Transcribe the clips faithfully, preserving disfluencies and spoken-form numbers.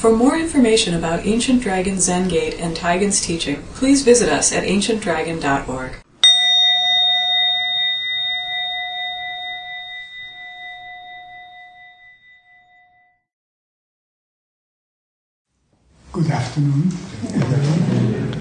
For more information about Ancient Dragon Zen Gate and Taigen's teaching, please visit us at ancient dragon dot org. Good afternoon, everyone.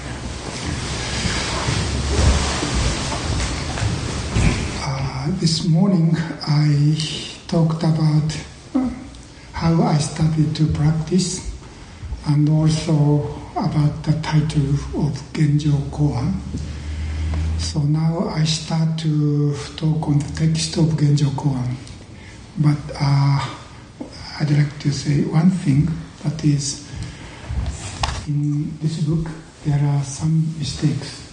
Uh, this morning I talked about how I started to practice and also about the title of Genjo Koan. So now I start to talk on the text of Genjo Koan. But uh, I'd like to say one thing, that is, in this book there are some mistakes.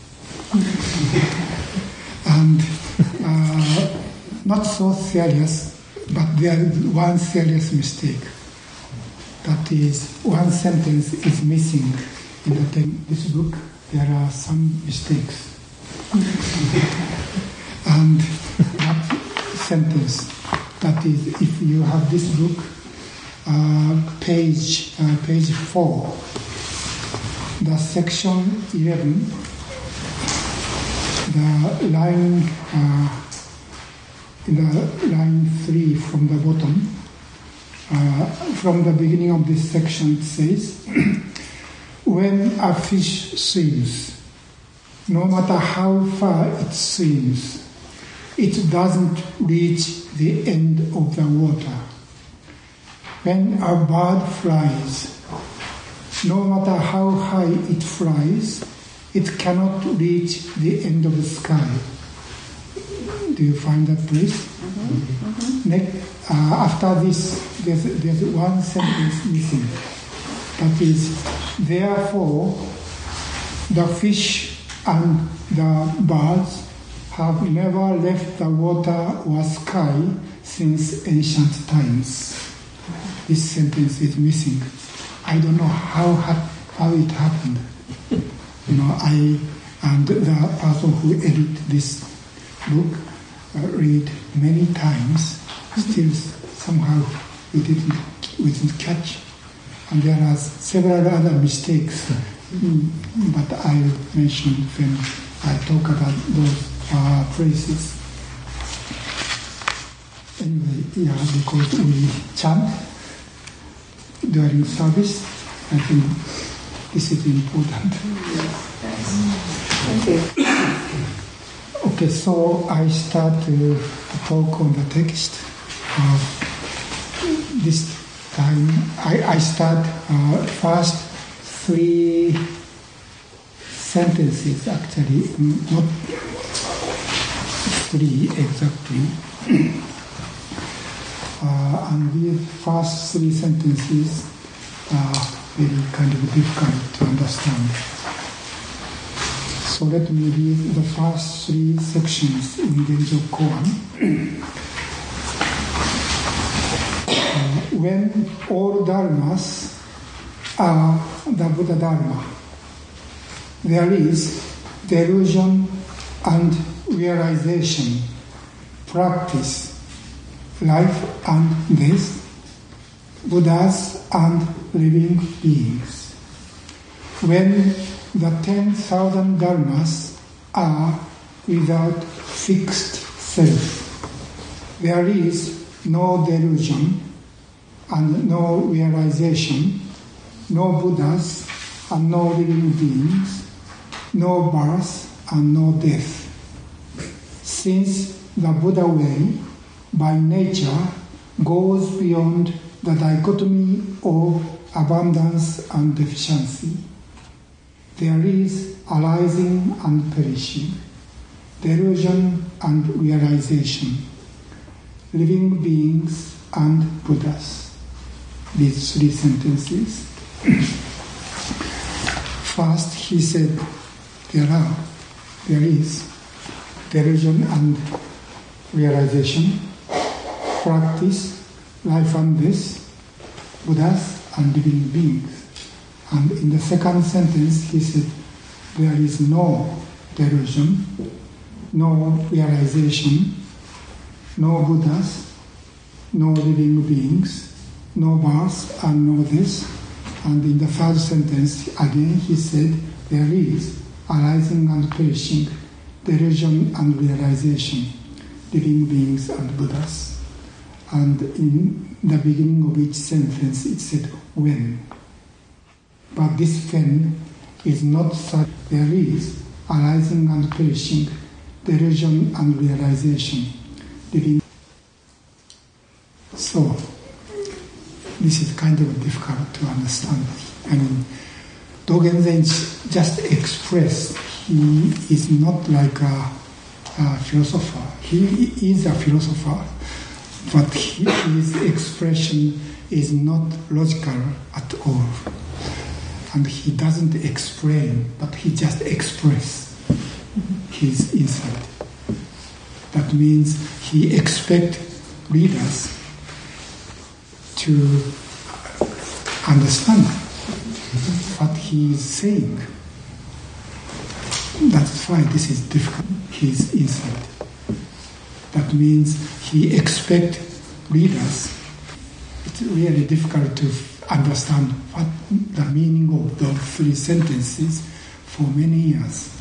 and uh, not so serious, but there is one serious mistake. That is, one sentence is missing in the te- this book. There are some mistakes. And that sentence, that is, if you have this book, uh, page uh, page four, the section eleven, the line. Uh, In the line three from the bottom, uh, from the beginning of this section, it says, when a fish swims, no matter how far it swims, it doesn't reach the end of the water. When a bird flies, no matter how high it flies, it cannot reach the end of the sky. Do you find that place? Mm-hmm. Mm-hmm. Next, uh, after this, there's, there's one sentence missing. That is, therefore, the fish and the birds have never left the water or sky since ancient times. This sentence is missing. I don't know how how it happened. You know, I and the person who edited this book Uh, read many times, still somehow we didn't we didn't catch, and there are several other mistakes, mm, but I mention when I talk about those uh, phrases. Anyway, yeah, because we chant during service, I think this is important. Thank you. Okay, so I start to talk on the text. Uh, this time I, I start uh, first three sentences, actually, not three exactly. uh, and these first three sentences are very kind of difficult to understand. So let me read the first three sections in Genjo Koan. uh, when all dharmas are the Buddha Dharma, there is delusion and realization, practice, life and death, Buddhas and living beings. When the ten thousand dharmas are without fixed self, there is no delusion and no realization, no Buddhas and no living beings, no birth and no death. Since the Buddha way, by nature, goes beyond the dichotomy of abundance and deficiency, there is arising and perishing, delusion and realization, living beings and Buddhas. These three sentences. First, he said, there are, there is delusion and realization, practice, life and death, Buddhas and living beings. And in the second sentence, he said, there is no delusion, no realization, no Buddhas, no living beings, no birth and no death, And in the third sentence, again he said, there is arising and perishing, delusion and realization, living beings and Buddhas. And in the beginning of each sentence it said, when. But this when is not such. There is arising and perishing, delusion and realization, living. So, this is kind of difficult to understand. I mean, Dogen Zenji just expressed. He is not like a, a philosopher. He is a philosopher, but he, his expression is not logical at all. And he doesn't explain, but he just expresses his insight. That means he expects readers to understand what he is saying. That's why this is difficult, his insight. That means he expects readers. It's really difficult to understand what the meaning of those three sentences for many years.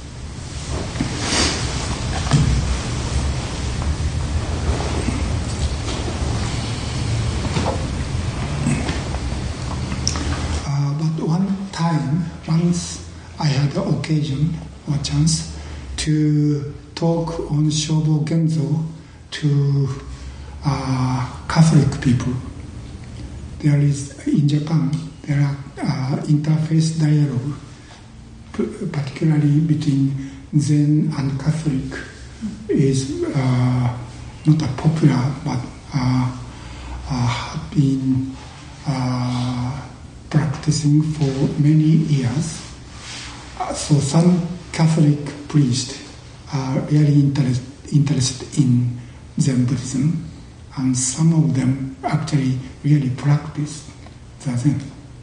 Uh, but one time, once I had the occasion or chance to talk on Shobo Genzo to uh, Catholic people. There is, in Japan, there are uh, interfaith dialogue, particularly between Zen and Catholic, is uh, not a popular, but uh, uh, have been uh, practicing for many years. Uh, so some Catholic priests are really interest, interested in Zen Buddhism, and some of them actually really practice the Zen.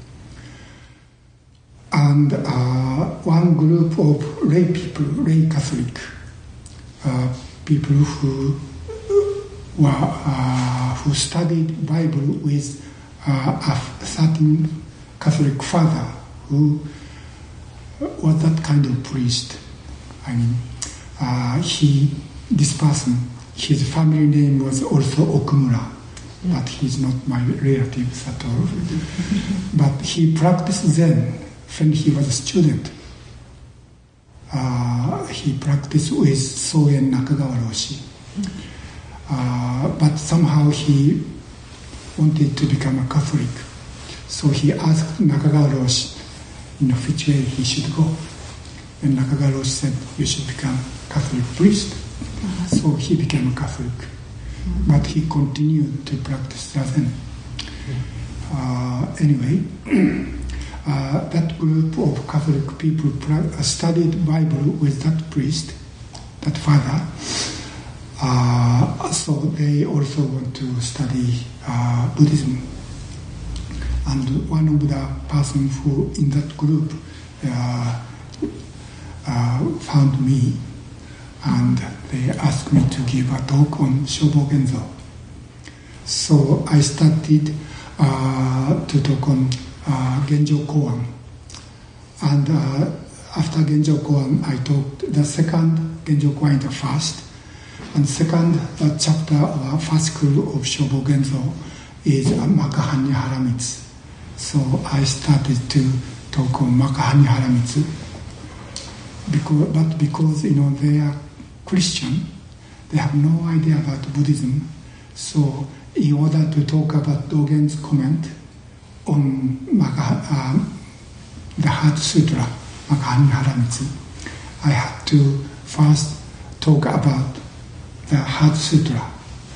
And uh, one group of lay people, lay Catholic uh, people who were uh, who studied Bible with uh, a certain Catholic father who was that kind of priest. I mean, uh, he, this person, his family name was also Okumura, but he's not my relative at all. But he practiced Zen when he was a student. Uh, he practiced with Soen Nakagawa Roshi. Uh, but somehow he wanted to become a Catholic. So he asked Nakagawa Roshi, you know, which way he should go. And Nakagawa Roshi said, you should become Catholic priest. Uh-huh. So he became a Catholic. Uh-huh. But he continued to practice Zen. Uh, anyway, uh, that group of Catholic people pra- studied Bible with that priest, that father. Uh, so they also want to study uh, Buddhism. And one of the persons who in that group uh, uh, found me, and they asked me to give a talk on Shobo Genzo. So I started uh, to talk on uh, Genjo Koan. And uh, after Genjo Koan, I talked the second Genjo Koan, the first. And second uh, chapter or first school of Shobo Genzo is uh, Makahanya Haramitsu. So I started to talk on Makahanya Haramitsu. Because, but because, you know, they are Christian, they have no idea about Buddhism. So in order to talk about Dogen's comment on Maka, uh, the Heart Sutra, Makahanya Haramitsu, I had to first talk about the Heart Sutra.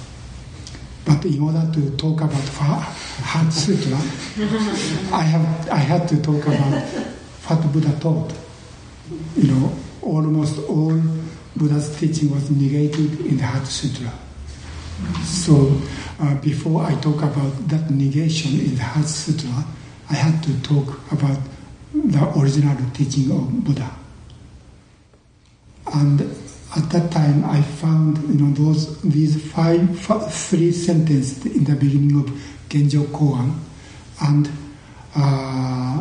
But in order to talk about Heart Sutra, I have I had to talk about what Buddha taught. You know, almost all Buddha's teaching was negated in the Heart Sutra. So uh, before I talk about that negation in the Heart Sutra, I had to talk about the original teaching of Buddha. And at that time, I found, you know, those these five, five three sentences in the beginning of Genjo Koan, and uh,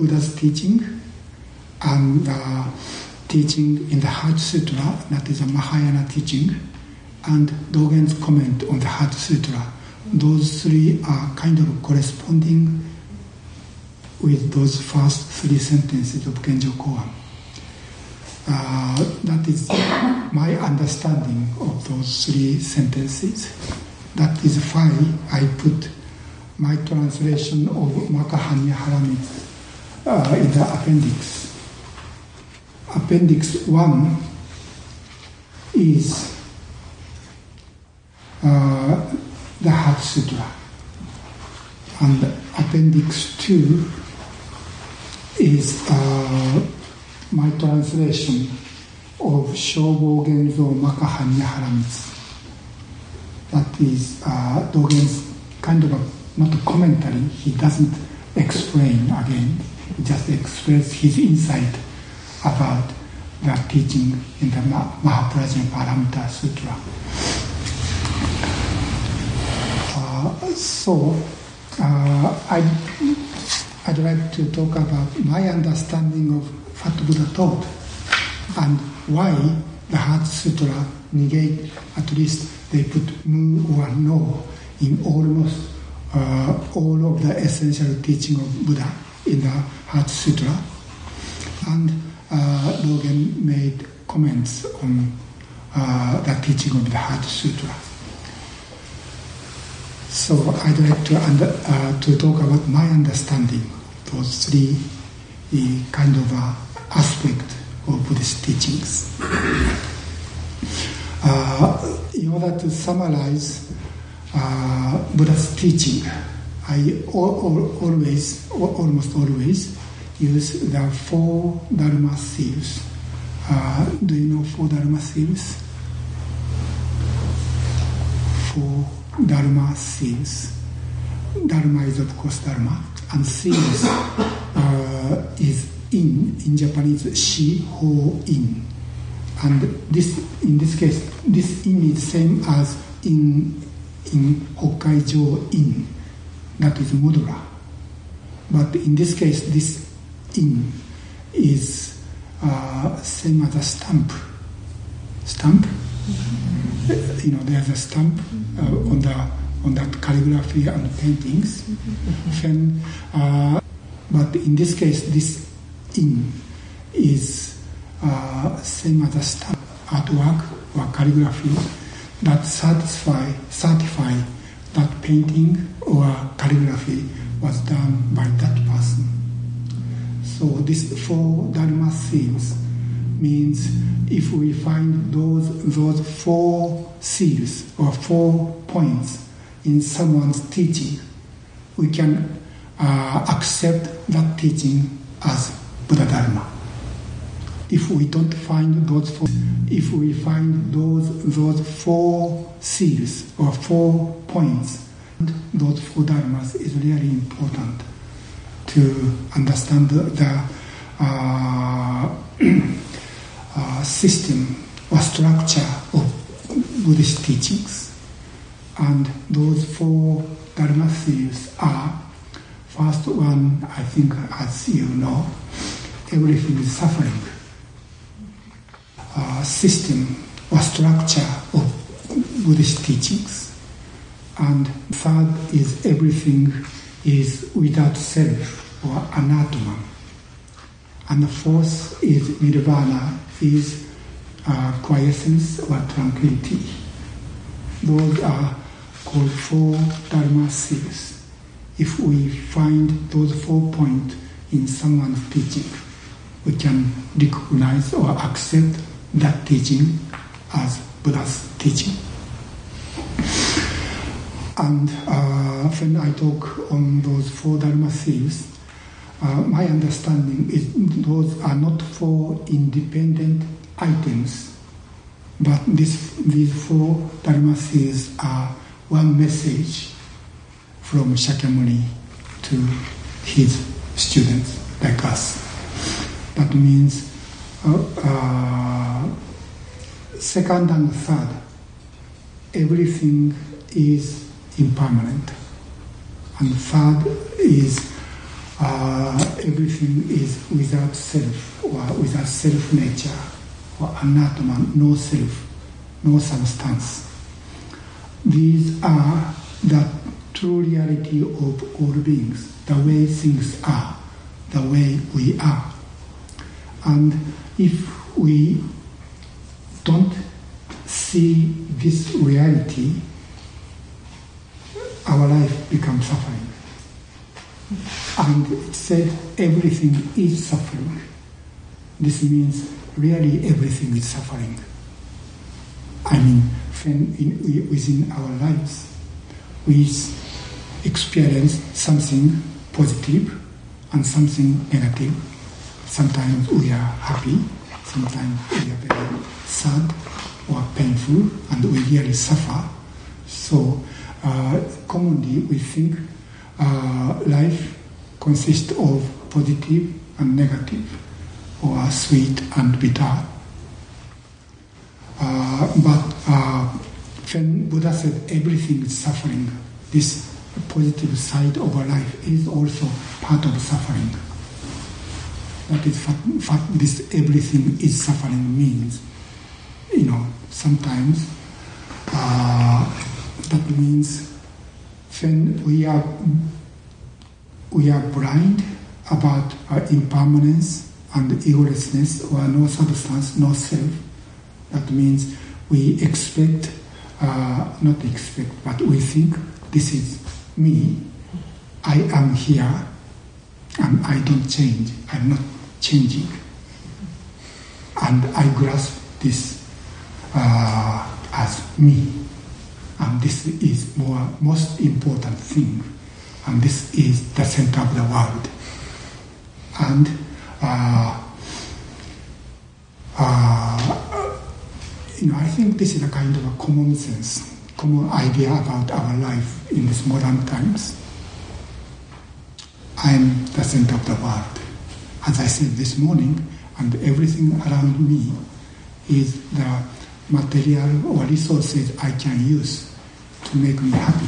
Buddha's teaching and uh, teaching in the Heart Sutra, that is a Mahayana teaching, and Dogen's comment on the Heart Sutra. Those three are kind of corresponding with those first three sentences of Genjo Koan. Uh, that is my understanding of those three sentences. That is why I put my translation of Makahanya Haramitsu uh, in the appendix. Appendix one is uh, the Heart Sutra, and Appendix two is uh, my translation of Shobo Genzo Makahanya Haramitsu. That is uh, Dogen's kind of a, not a commentary, he doesn't explain again, he just expresses his insight about that teaching in the Mahaprajna Paramita Sutra. Uh, so, uh, I'd, I'd like to talk about my understanding of Fat Buddha thought and why the Heart Sutra negate, at least they put mu or no in almost uh, all of the essential teaching of Buddha in the Heart Sutra. And uh, Dogen made comments on uh, the teaching of the Heart Sutra. So I'd like to, under, uh, to talk about my understanding, those three uh, kind of uh, aspects of Buddhist teachings. Uh, in order to summarize uh, Buddha's teaching, I al- al- always, al- almost always, use the four Dharma seals. Uh, do you know four Dharma seals? Four Dharma seals. Dharma is of course Dharma, and seals uh, is in, in Japanese, shi, ho, in. And this, in this case, this in is same as in, in Hokkaijo in, that is mudra. But in this case, this in is uh, same as a stamp. Stamp? Mm-hmm. You know, there's a stamp uh, on the on that calligraphy and paintings. Mm-hmm. Then, uh, but in this case, this in is uh, same as a stamp, artwork or calligraphy that satisfy certify that painting or calligraphy was done by that person. So this four Dharma seals means if we find those those four seals or four points in someone's teaching, we can uh, accept that teaching as Buddha Dharma. If we don't find those four, if we find those those four seals or four points, those four dharmas is really important to understand the, the uh, uh, system or structure of Buddhist teachings. And those four dharma seals are, first one, I think, as you know, everything is suffering. Uh, system or structure of Buddhist teachings. And third is everything is without self or anatoma. And the fourth is nirvana, is uh, quiescence or tranquility. Those are called four dharma seals. If we find those four points in someone's teaching, we can recognize or accept that teaching as Buddha's teaching. And uh, when I talk on those four Dharma seals, uh, my understanding is those are not four independent items, but this, these four Dharma seals are one message from Shakyamuni to his students like us. That means uh, uh, second and third, everything is impermanent. And third is uh, everything is without self, or without self-nature, or anatman, no self, no substance. These are the true reality of all beings, the way things are, the way we are. And if we don't see this reality, our life becomes suffering. And it said everything is suffering. This means really everything is suffering. I mean, when in, within our lives, we experience something positive and something negative. Sometimes we are happy, sometimes we are very sad or painful, and we really suffer. So uh, commonly we think uh, life consists of positive and negative, or sweet and bitter. Uh, but uh, when Buddha said everything is suffering, this positive side of our life is also part of suffering. That is what this everything is suffering means. You know, sometimes uh, that means when we are we are blind about our impermanence and egolessness, or no substance, no self. That means we expect, uh, not expect, but we think this is me. I am here, and I don't change. I'm not changing, and I grasp this uh, as me. And this is more most important thing, and this is the center of the world. And uh, uh, you know, I think this is a kind of a common sense, common idea about our life in these modern times. I am the center of the world, as I said this morning, and everything around me is the material or resources I can use to make me happy.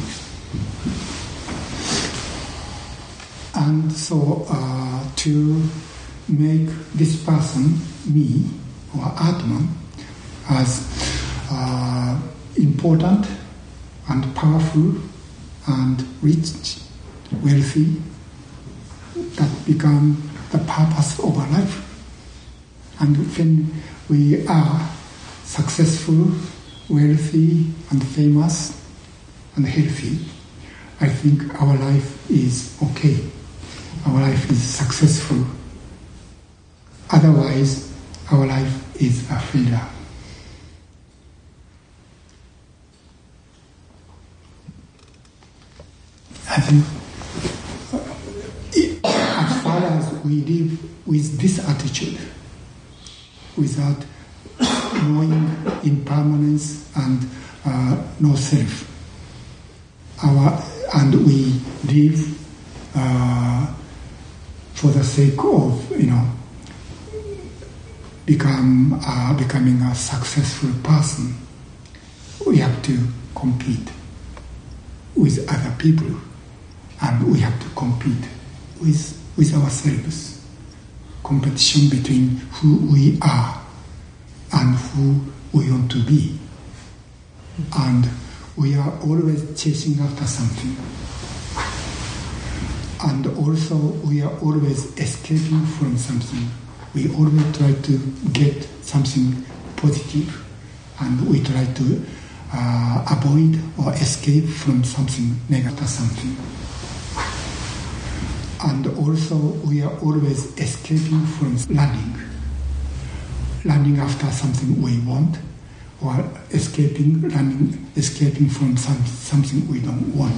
And so uh, to make this person, me, or Atman, as uh, important and powerful and rich, wealthy, that become the purpose of our life. And when we are successful, wealthy, and famous, and healthy, I think our life is okay. Our life is successful. Otherwise, our life is a failure. I think as far as we live with this attitude, without knowing impermanence and uh, no self, our and we live uh, for the sake of, you know, become uh, becoming a successful person, we have to compete with other people, and we have to compete with with ourselves. Competition between who we are and who we want to be, and we are always chasing after something, and also we are always escaping from something. We always try to get something positive, and we try to uh, avoid or escape from something negative, something. And also we are always escaping from running, running after something we want, or escaping, running, escaping from some, something we don't want.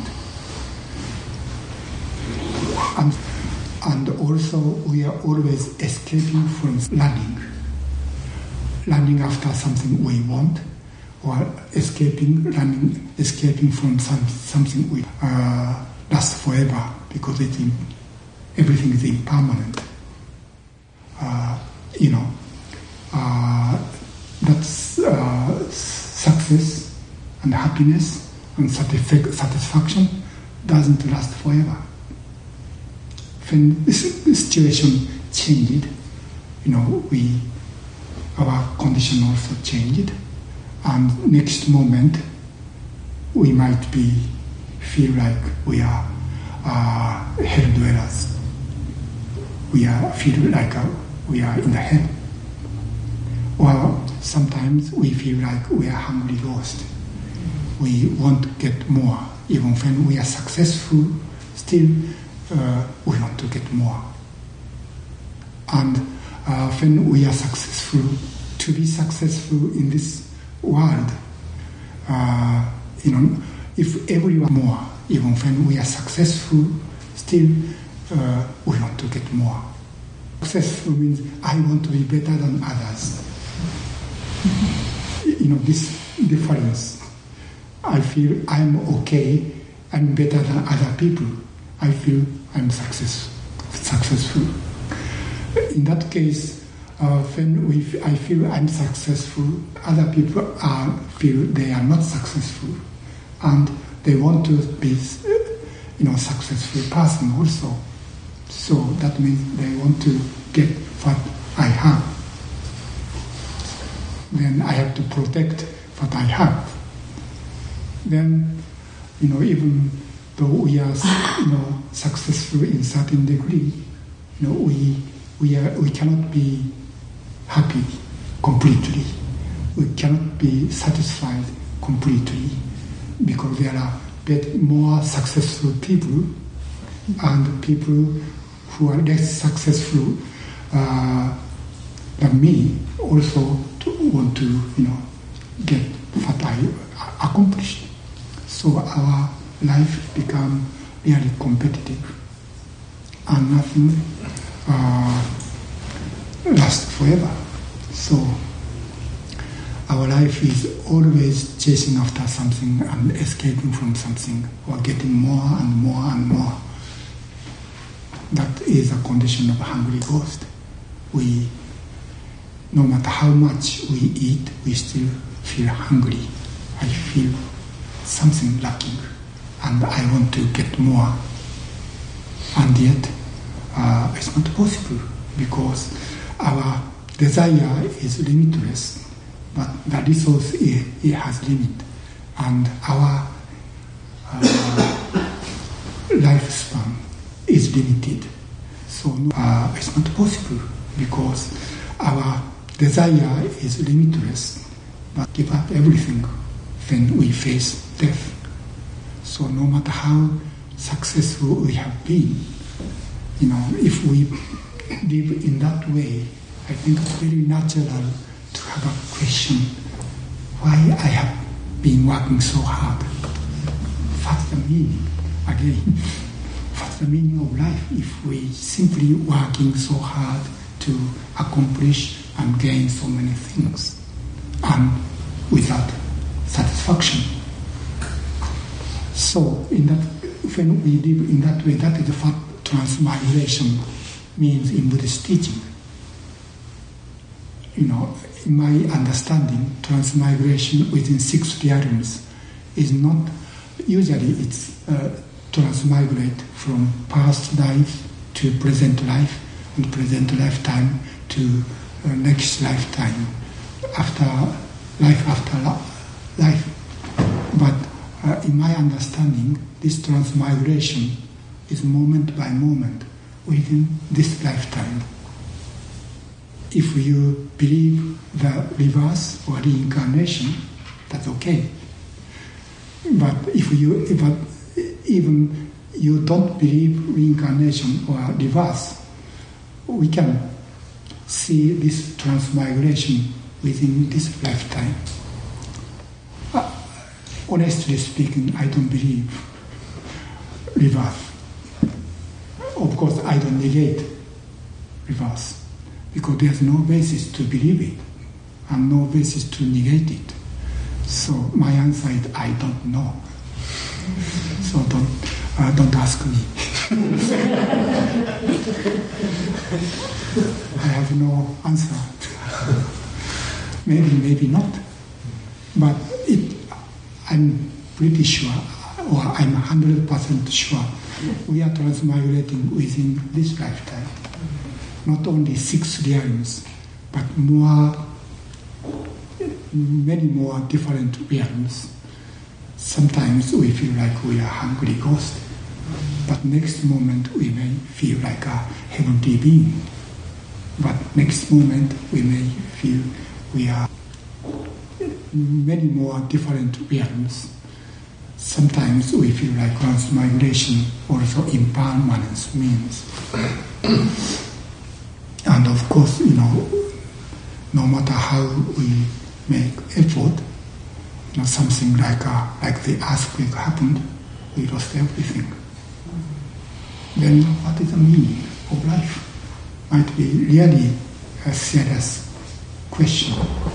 And, and also we are always escaping from running, running after something we want, or escaping, running, escaping from some, something we uh, last forever, because it's in, everything is impermanent. Uh, you know, uh, that's uh, success and happiness and satisfaction doesn't last forever. when this situation changed, you know, we our condition also changed, and next moment we might be feel like we are uh, hell dwellers. We are feel like uh, we are in the hell. Or sometimes we feel like we are hungry ghost. We want to get more. Even when we are successful, still uh, we want to get more. And uh, when we are successful, to be successful in this world, uh, you know, if everyone more, even when we are successful, still uh, we want to get more. Successful means I want to be better than others. You know, this difference. I feel I'm okay, I'm better than other people. I feel I'm success, successful. In that case, uh, when we, I feel I'm successful, other people are, feel they are not successful. And they want to be, you know, successful person also. So that means they want to get what I have. Then I have to protect what I have. Then, you know, even though we are, you know, successful in certain degree, you know, we we are we cannot be happy completely. We cannot be satisfied completely because there are bit more successful people and people who are less successful uh, than me also to want to, you know, get what I accomplished. So our life become really competitive, and nothing uh, lasts forever. So our life is always chasing after something and escaping from something, or getting more and more and more. That is a condition of a hungry ghost. We, no matter how much we eat, we still feel hungry. I feel something lacking, and I want to get more. And yet, uh, it's not possible because our desire is limitless, but the resource it, it has limit, and our uh, lifespan is limited. So uh, it's not possible because our desire is limitless, but give up everything when we face death. So no matter how successful we have been, you know, if we live in that way, I think it's very natural to have a question, why I have been working so hard? What's the meaning? Again, what's the meaning of life if we simply working so hard to accomplish and gain so many things and without satisfaction? So in that, when we live in that way, that is what transmigration means in Buddhist teaching. You know, in my understanding, transmigration within six realms is not, usually it's uh, transmigrate from past life to present life, and present lifetime to uh, next lifetime, after life after life. But uh, in my understanding, this transmigration is moment by moment within this lifetime. If you believe the reverse or reincarnation, that's okay. But if you if even you don't believe reincarnation or reverse, we can see this transmigration within this lifetime. Uh, honestly speaking, I don't believe reverse. Of course, I don't negate reverse, because there's no basis to believe it and no basis to negate it. So my answer is I don't know. So don't uh, don't ask me. I have no answer. Maybe, maybe not. But it, I'm pretty sure, or I'm one hundred percent sure, we are transmigrating within this lifetime. Not only six realms, but more, many more different realms. Sometimes we feel like we are hungry ghost, but next moment we may feel like a heavenly being. But next moment we may feel we are many more different realms. Sometimes we feel like transmigration also impermanence means. And of course, you know, no matter how we make effort, you know, something like a, like the earthquake happened, we lost everything. Then what is the meaning of life? Might be really a serious question.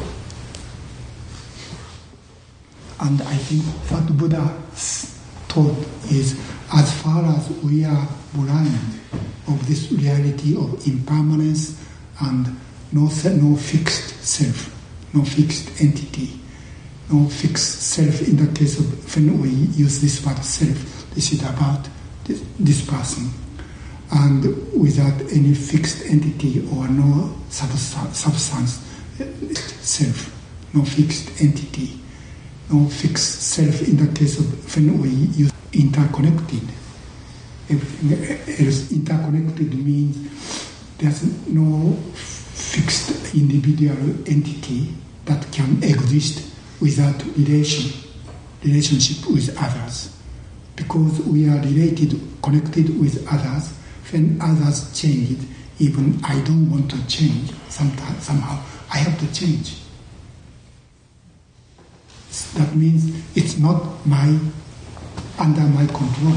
And I think what Buddha taught is, as far as we are blind of this reality of impermanence and no, no fixed self, no fixed entity, no fixed self in the case of when we use this word self, this is about this, this person. And without any fixed entity or no substance, substance self, no fixed entity, no fixed self in the case of when we use interconnected. Everything else interconnected means there's no fixed individual entity that can exist without relation, relationship with others. Because we are related, connected with others, when others change, even I don't want to change, sometimes, somehow I have to change. That means it's not my under my control.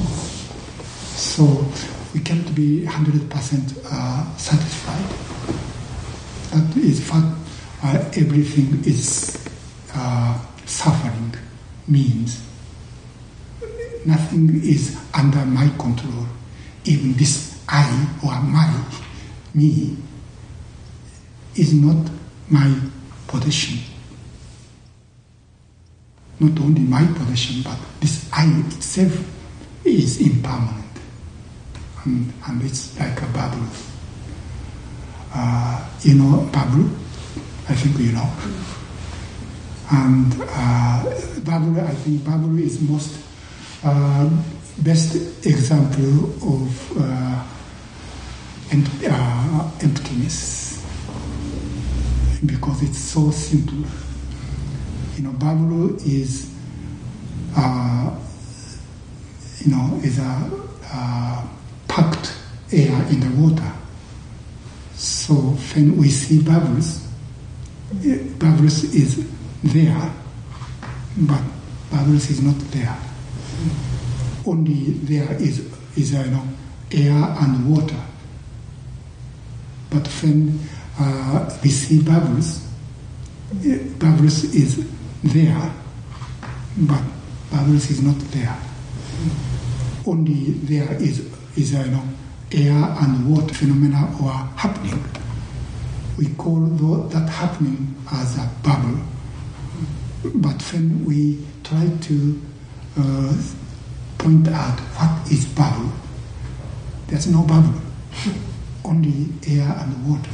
So we can't be one hundred percent uh, satisfied. That is what uh, everything is uh, suffering means. Nothing is under my control. Even this I or my, me, is not my possession. Not only my possession, but this I itself is impermanent. And, and it's like a bubble. Uh, you know bubble? I think you know. And uh, bubble, I think bubble is most uh, best example of uh, empt- uh, emptiness, because it's so simple. You know, bubble is, uh, you know, is a uh, packed air in the water. So when we see bubbles, bubbles is there, but bubbles is not there. Only there is is uh, you know, air and water. But when uh, we see bubbles, bubbles is there, but bubbles is not there. Only there is is uh, you know, air and water phenomena or happening. We call that happening as a bubble. But when we try to uh, point out what is bubble, there's no bubble, only air and water.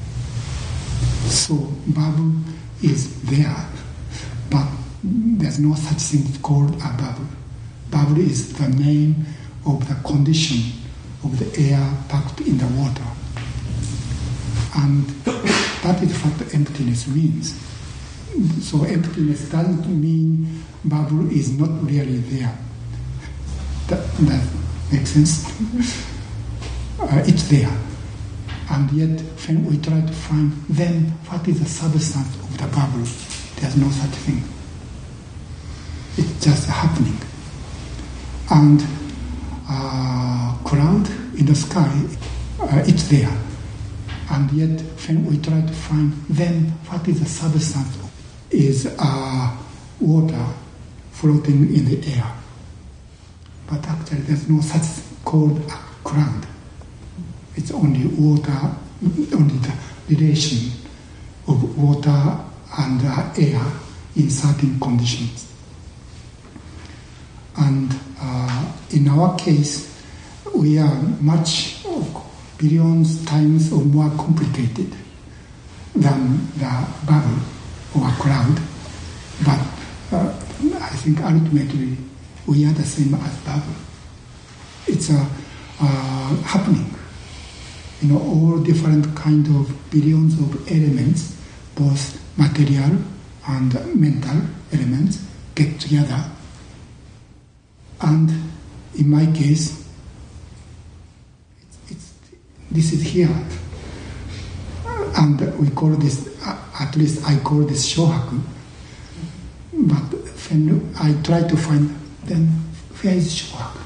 So bubble is there, but there's no such thing called a bubble. Bubble is the name of the condition of the air packed in the water. And that is what the emptiness means. So emptiness doesn't mean bubble is not really there. That, that makes sense? Uh, it's there. And yet, when we try to find then what is the substance of the bubble, there's no such thing. It's just happening. And uh, cloud in the sky, uh, it's there. And yet, when we try to find then what is the substance, is uh, water floating in the air. But actually, there's no such called a cloud. It's only water, only the relation of water and uh, air in certain conditions. And uh, in our case, we are much billions times or more complicated than the bubble or cloud. But uh, I think ultimately we are the same as bubble. It's a uh, happening. You know, all different kind of billions of elements, both material and mental elements, get together. And in my case, it's, it's, this is here. And we call this, at least I call this shohaku. But when I try to find, then where is shohaku?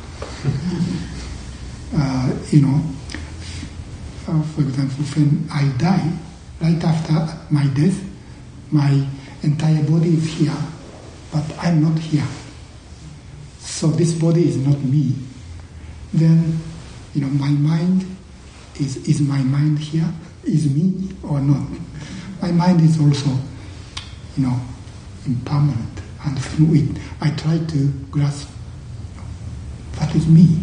uh, you know, uh, for example, when I die, right after my death, my entire body is here, but I'm not here. So this body is not me. Then, you know, my mind is is my mind here? Is me or not? My mind is also, you know, impermanent. And through it, I try to grasp that is me.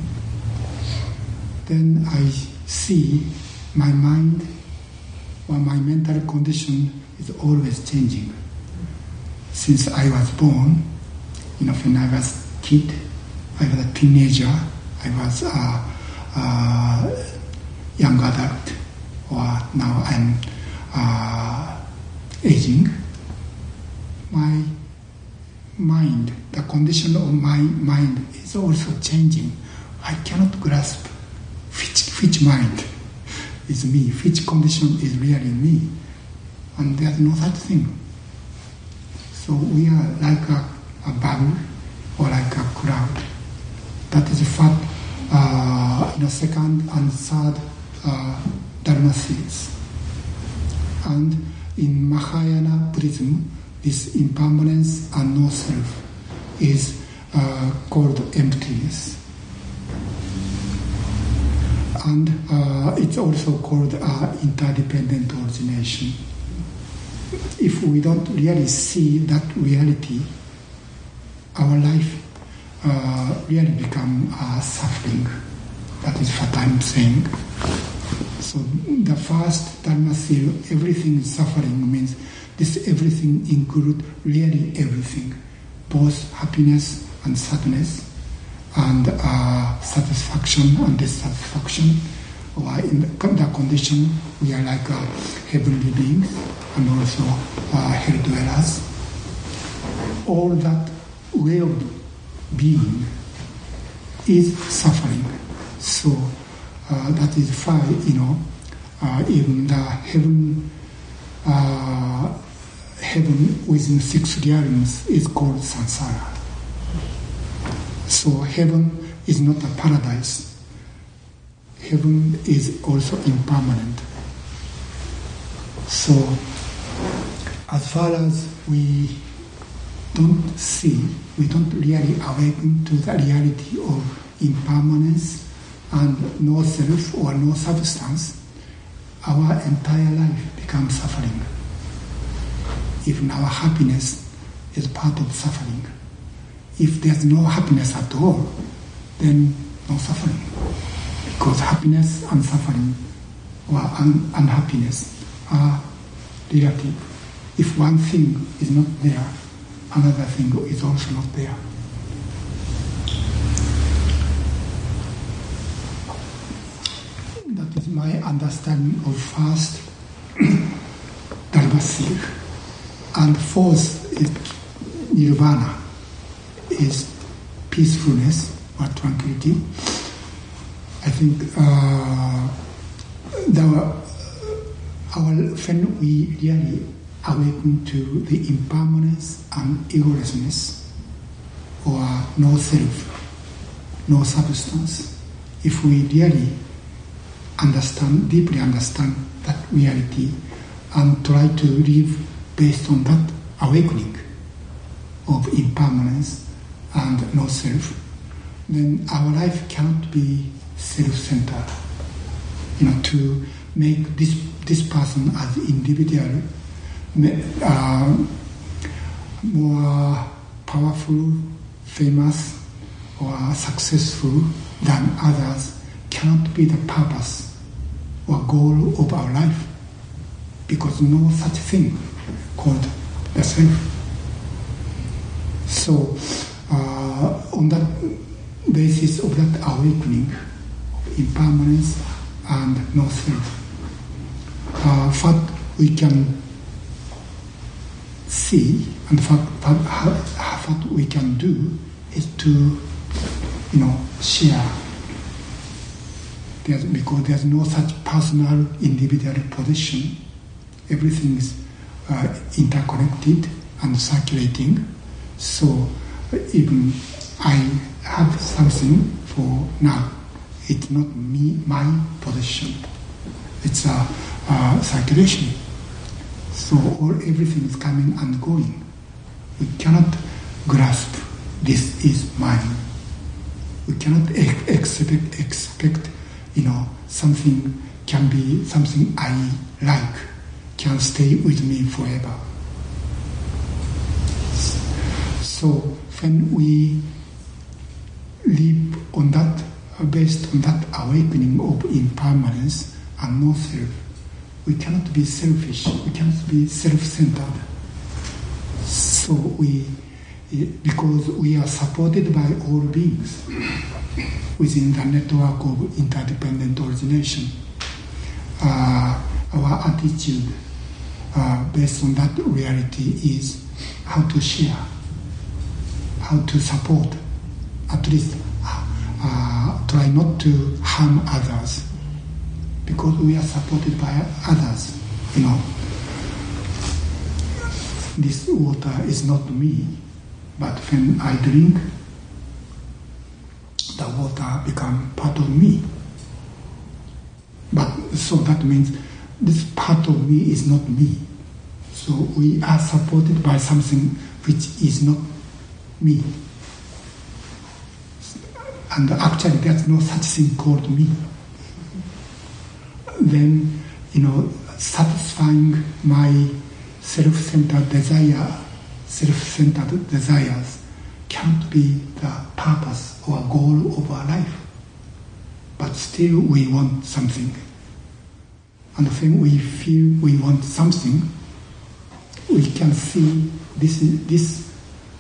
Then I see my mind or my mental condition is always changing. Since I was born, you know, when I was a kid, I was a teenager, I was a, a young adult, or now I'm uh, aging. My mind, the condition of my mind is also changing. I cannot grasp which, which mind is me, which condition is really me. And there's no such thing. So we are like a, a bubble or like a cloud. That is what uh, in the second and third uh, Dharma series. And in Mahayana Buddhism, this impermanence and no self is uh, called emptiness. And uh, it's also called uh, interdependent origination. If we don't really see that reality, our life uh, really become uh, suffering. That is what I'm saying. So the first Dharma seal, everything is suffering, means this everything includes really everything, both happiness and sadness, and uh, satisfaction and dissatisfaction. Or in the condition, we are like uh, heavenly beings and also uh, hell dwellers. All that way of being is suffering. So uh, that is why, you know, uh, even the heaven, uh, heaven within six realms is called samsara. So heaven is not a paradise. Heaven is also impermanent. So, as far as we don't see, we don't really awaken to the reality of impermanence and no self or no substance, our entire life becomes suffering. Even our happiness is part of suffering. If there's no happiness at all, then no suffering. Because happiness and suffering or un- unhappiness are relative. If one thing is not there, another thing is also not there. That is my understanding of first Dharma seal. And fourth is nirvana, is peacefulness or tranquility. I think uh, the, our, when we really awaken to the impermanence and egolessness, or no self, no substance, if we really understand, deeply understand that reality and try to live based on that awakening of impermanence and no self, then our life cannot be self-centered. You know, to make this this person as individual uh, more powerful, famous, or successful than others cannot be the purpose or goal of our life, because no such thing called the self. So, uh, on that basis of that awakening of impermanence and no self, uh, what we can see and what, what, what we can do is to, you know, share. There's, because there's no such personal, individual position. Everything is uh, interconnected and circulating. So even I have something for now, it's not me, my possession. It's a, a circulation. So all everything is coming and going. We cannot grasp this is mine. We cannot ex- expect expect you know something can be something I like can stay with me forever. So when we live on that, based on that awakening of impermanence and no self, we cannot be selfish, we cannot be self-centered. So we, because we are supported by all beings within the network of interdependent origination, uh, our attitude uh, based on that reality is how to share, how to support, at least uh, try not to harm others, because we are supported by others. You know, this water is not me, but when I drink, the water becomes part of me. But so that means this part of me is not me. So we are supported by something which is not me. And actually there's no such thing called me. Then, you know, satisfying my self-centered desire, self-centered desires cannot be the purpose or goal of our life. But still we want something. And when we feel we want something, we can see this this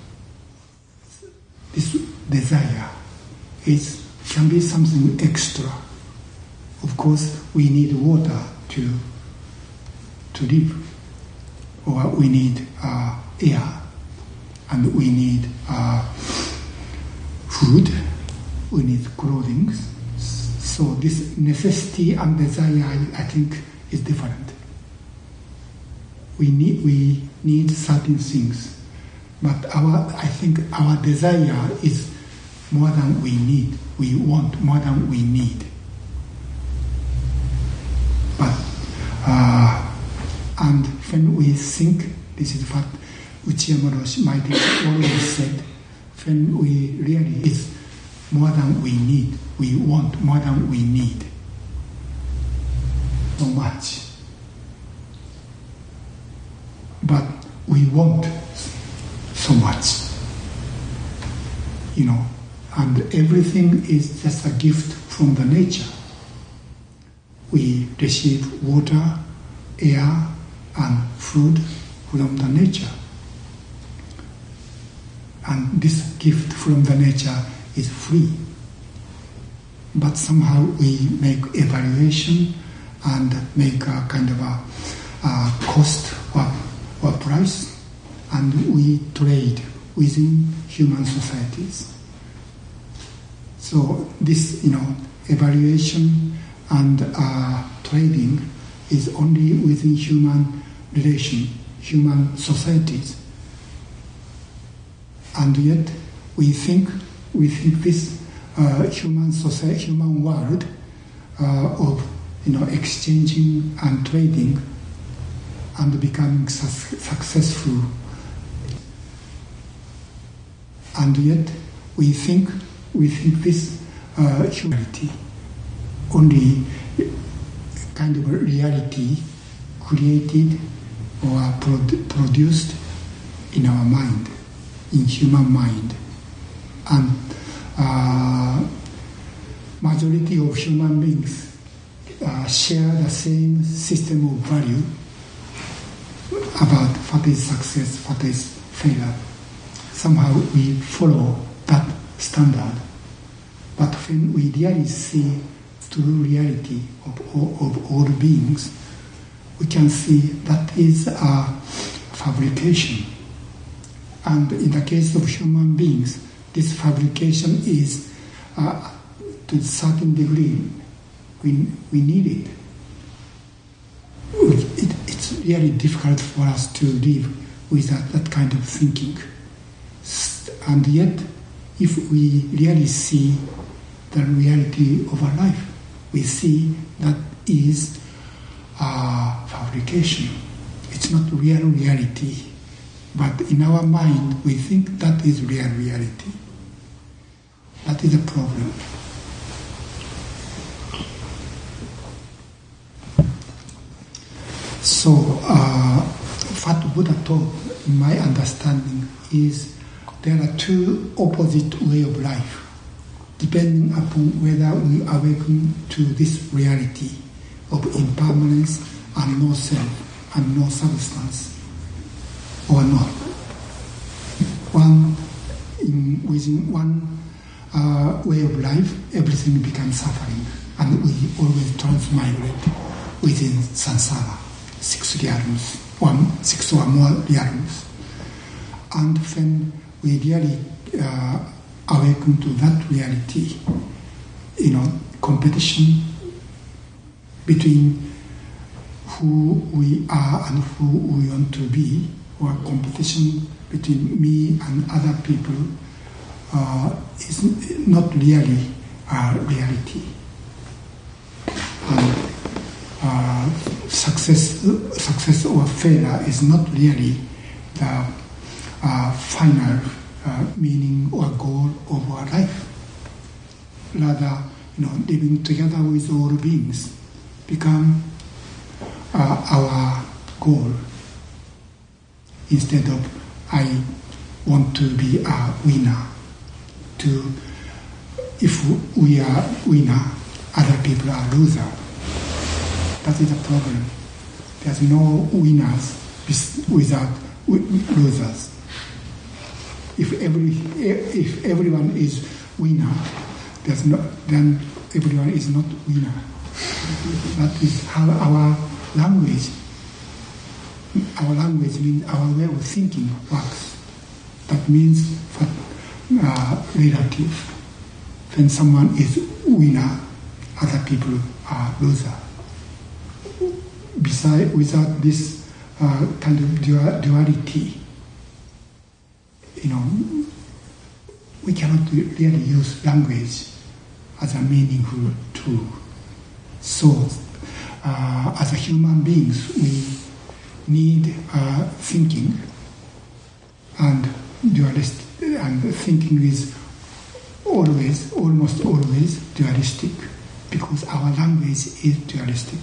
this desire is can be something extra. Of course, we need water to to live, or we need uh, air, and we need uh, food, we need clothing. So this necessity and desire, I, I think, is different. We need we need certain things, but our I think our desire is more than we need. We want more than we need. But uh, and when we think, this is what Uchiyama Roshi might have always said. When we really is more than we need, we want more than we need. So much. But we want so much. You know, and everything is just a gift from the nature. We receive water, air, and food from the nature. And this gift from the nature is free. But somehow we make evaluation and make a kind of a, a cost or, or price, and we trade within human societies. So this, you know, evaluation and uh, trading is only within human relation, human societies. And yet we think we think this uh, human society, human world uh, of you know exchanging and trading and becoming su- successful. And yet we think we think this uh, humanity only kind of a reality created or pro- produced in our mind, in human mind, and uh, majority of human beings uh, share the same system of value about what is success, what is failure. Somehow we follow that standard. But when we really see true reality of all, of all beings, we can see that is a fabrication. And in the case of human beings, this fabrication is, uh, to a certain degree, we, we need it. it. It's really difficult for us to live with that, that kind of thinking. And yet, if we really see the reality of our life, we see that is a fabrication. It's not real reality. But in our mind, we think that is real reality. That is a problem. So, uh, what Buddha taught, in my understanding, is there are two opposite ways of life, depending upon whether we awaken to this reality of impermanence and no self and no substance, or not. One, in, within one uh, way of life, everything becomes suffering, and we always transmigrate within samsara, six realms, one, six or more realms. And when we really uh, awaken to that reality, you know, competition between who we are and who we want to be, or competition between me and other people, uh, is not really a reality. And uh, success, success or failure is not really the uh, final uh, meaning or goal of our life. Rather, you know, living together with all beings become uh, our goal. Instead of I want to be a winner, to if we are winner, other people are loser. That is the problem. There's no winners without losers. If every if everyone is winner, there's no, then everyone is not winner. That is how our language. Our language means our way of thinking works. That means uh, relative. When someone is winner, other people are loser. Besides, without this uh, kind of duality, you know, we cannot really use language as a meaningful tool. So, uh, as a human beings, we need uh, thinking, and dualist, and thinking is always, almost always dualistic, because our language is dualistic.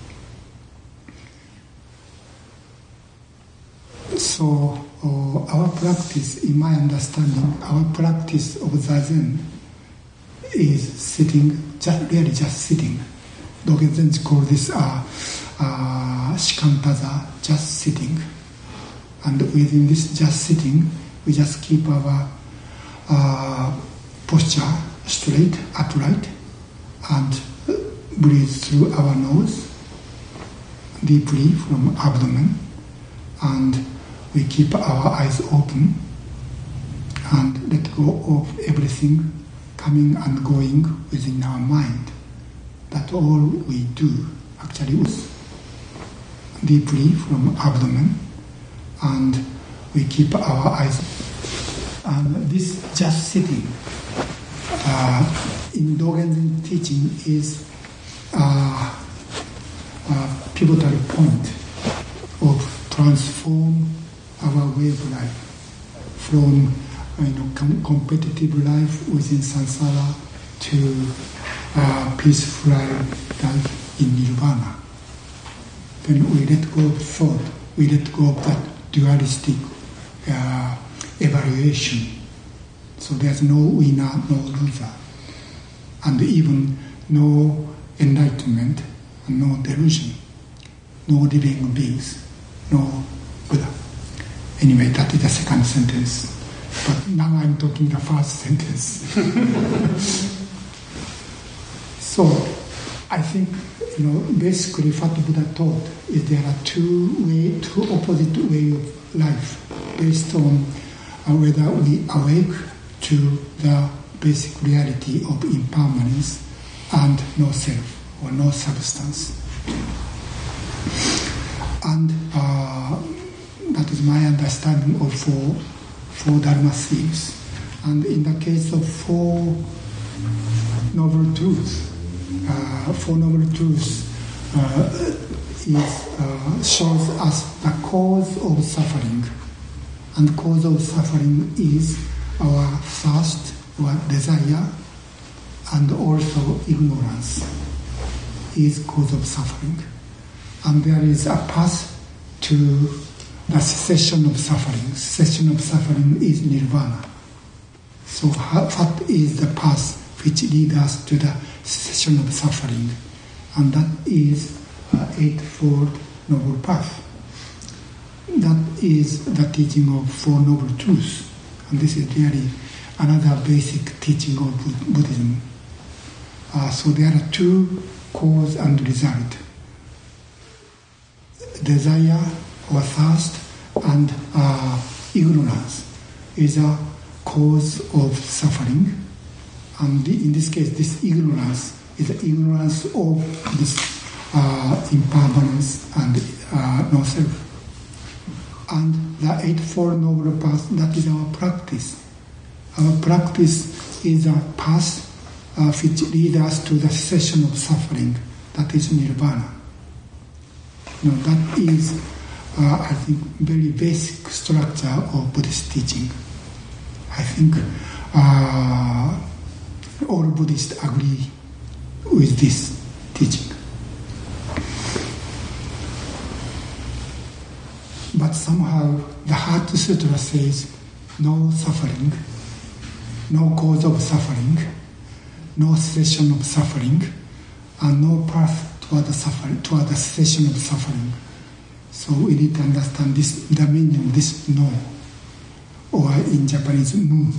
So uh, our practice, in my understanding, our practice of Zazen is sitting, just really just sitting. Dogen call this uh, uh, shikantaza, just sitting. And within this just sitting, we just keep our uh, posture straight, upright, and breathe through our nose, deeply from abdomen, and we keep our eyes open and let go of everything coming and going within our mind. That's all we do, actually, is deeply from abdomen, and we keep our eyes. And this just sitting, uh, in Dogen teaching, is uh, a pivotal point of transform our way of life from you know com- competitive life within samsara to uh, peaceful life in nirvana. When we let go of thought, we let go of that dualistic uh, evaluation, So there's no winner, no loser, and even no enlightenment, no delusion, no living beings, no Buddha. Anyway, that is the second sentence. But now I'm talking the first sentence. So, I think, you know, basically what Buddha taught is there are two way, two opposite way of life based on uh, whether we awake to the basic reality of impermanence and no self or no substance. And uh, that is my understanding of four, four Dharma themes. And in the case of Four Noble Truths, uh, Four Noble Truths uh, is, uh, shows us the cause of suffering. And the cause of suffering is our thirst or desire, and also ignorance is cause of suffering. And there is a path to the cessation of suffering. Cessation of suffering is nirvana. So what is the path which leads us to the cessation of suffering? And that is uh, Eightfold Noble Path. That is the teaching of Four Noble Truths. And this is really another basic teaching of Buddhism. Uh, so there are two cause and result. Desire or thirst and uh, ignorance is a cause of suffering. And in this case, this ignorance is the ignorance of this uh, impermanence and uh, no self. And the Eightfold Noble Path, that is our practice. Our practice is a path uh, which leads us to the cessation of suffering. That is nirvana. You know, that is, uh, I think, very basic structure of Buddhist teaching. I think uh, all Buddhists agree with this teaching. But somehow the Heart Sutra says no suffering, no cause of suffering, no cessation of suffering, and no path toward the suffering, toward the cessation of suffering. So we need to understand this, the meaning of this no, or in Japanese, mu.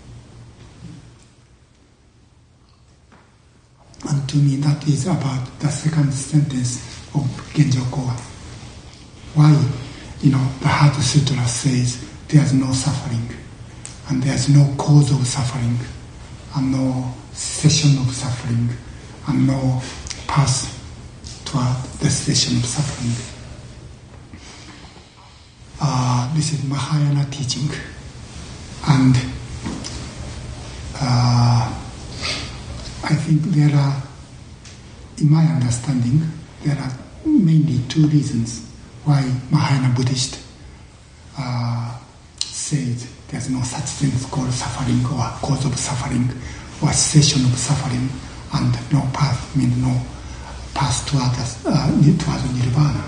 And to me that is about the second sentence of Genjo Koga. Why? You know, the Heart Sutra says there's no suffering, and there's no cause of suffering, and no cessation of suffering, and no path toward the cessation of suffering. Uh, this is Mahayana teaching, and uh, I think there are, in my understanding, there are mainly two reasons why Mahayana Buddhist uh, says there's no such thing called suffering or cause of suffering or cessation of suffering, and no path, means no path towards, uh, towards nirvana.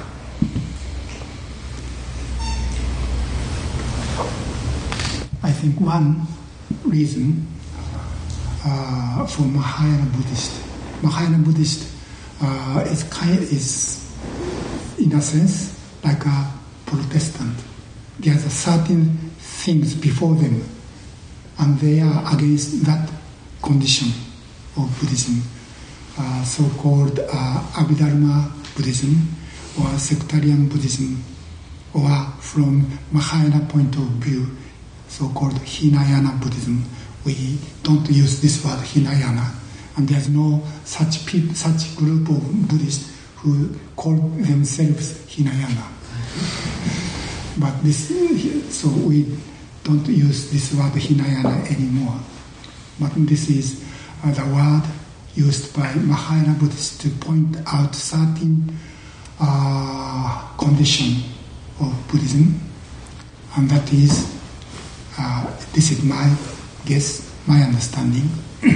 I think one reason uh, for Mahayana Buddhist, Mahayana Buddhist uh, is kind is in a sense like a Protestant. There's a certain things before them, and they are against that condition of Buddhism, uh, so-called uh, Abhidharma Buddhism or sectarian Buddhism, or from Mahayana point of view, so-called Hinayana Buddhism. We don't use this word Hinayana, and there's no such pe- such group of Buddhists who call themselves Hinayana. But this, so we don't use this word Hinayana anymore. But this is uh, the word used by Mahayana Buddhists to point out certain uh, condition of Buddhism, and that is, uh, this is my guess, my understanding.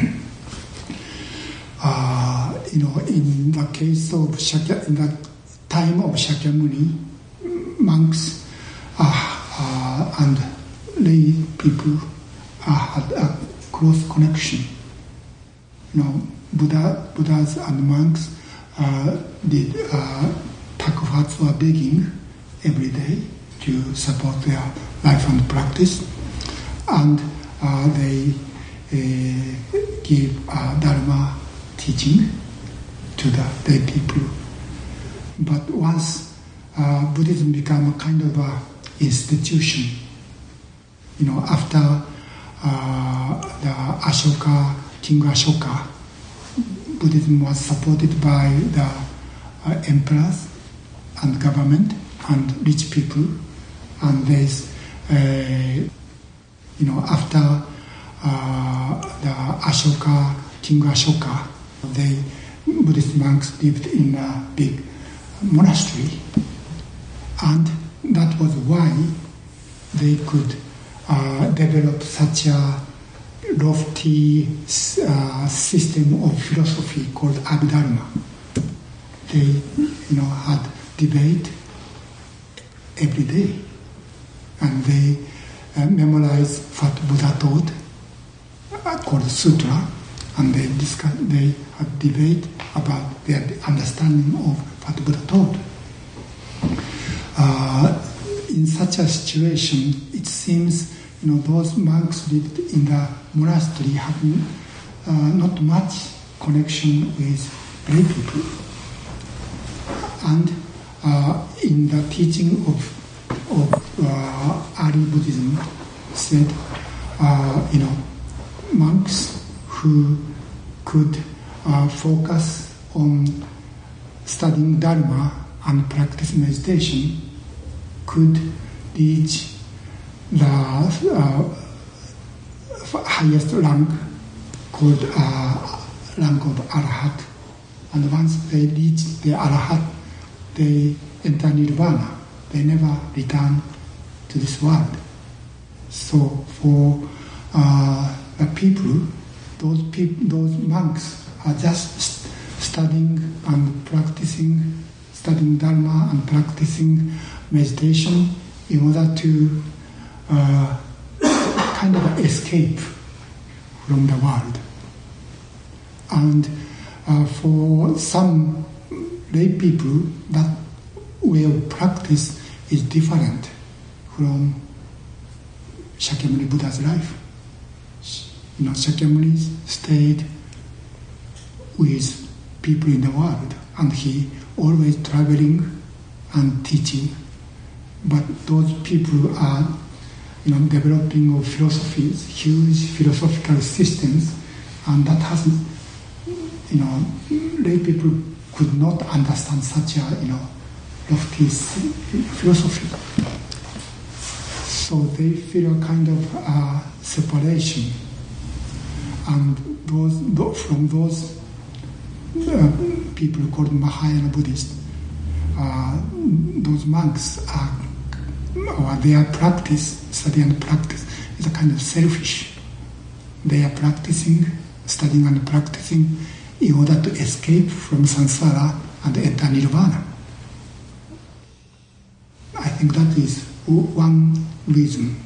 uh, you know, in the case of Shakya, in the time of Shakyamuni, monks uh, uh, and lay people uh, had a close connection. You know, Buddha, Buddhas and monks uh, did uh, takufatsu or begging every day to support their life and practice, and uh, they uh, give uh, Dharma teaching to the lay people. But once uh, Buddhism became a kind of a institution, you know, after uh, the Ashoka, King Ashoka, Buddhism was supported by the uh, emperors and government and rich people, and there's, uh, you know, after uh, the Ashoka, King Ashoka, they Buddhist monks lived in a big monastery, and that was why they could uh, develop such a lofty uh, system of philosophy called Abhidharma. They, you know, had debate every day, and they uh, memorized what Buddha taught, uh, called Sutra, and they discuss, they had debate about their understanding of what Buddha taught. Uh, in such a situation, it seems, you know, those monks lived in the monastery having uh, not much connection with lay people. And uh, in the teaching of, of uh, Ari Buddhism said, uh, you know, monks who could uh, focus on studying Dharma and practice meditation could reach the uh, highest rank called uh, rank of Arahat. And once they reach the Arahat, they enter Nirvana. They never return to this world. So for uh, the people, those people, those monks are just st- studying and practicing, studying Dharma and practicing meditation in order to uh, kind of escape from the world. And uh, for some lay people, that way of practice is different from Shakyamuni Buddha's life. You know, Shakyamuni stayed with people in the world, and he always traveling and teaching. But those people are, you know, developing of philosophies, huge philosophical systems, and that hasn't, you know, lay people could not understand such a, you know, lofty philosophy. So they feel a kind of uh, separation, and those from those uh, people called Mahayana Buddhists, uh, those monks are, or their practice, study and practice, is a kind of selfish. They are practicing, studying and practicing in order to escape from samsara and enter nirvana. I think that is one reason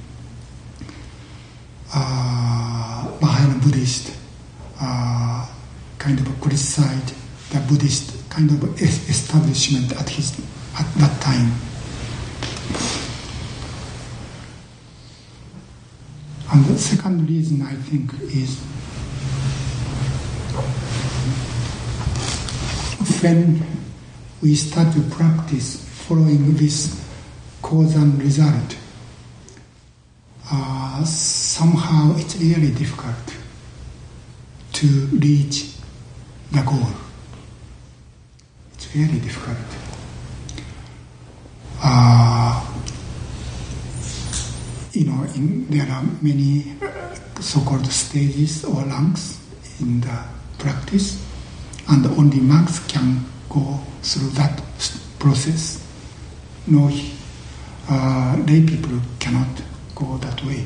uh, Mahayana Buddhist uh, kind of criticized the Buddhist kind of establishment at his at that time. And the second reason, I think, is when we start to practice following this cause and result, uh, somehow it's really difficult to reach the goal. It's very difficult. Uh, you know, in, there are many so-called stages or ranks in the practice, and only monks can go through that process. No, uh, lay people cannot go that way.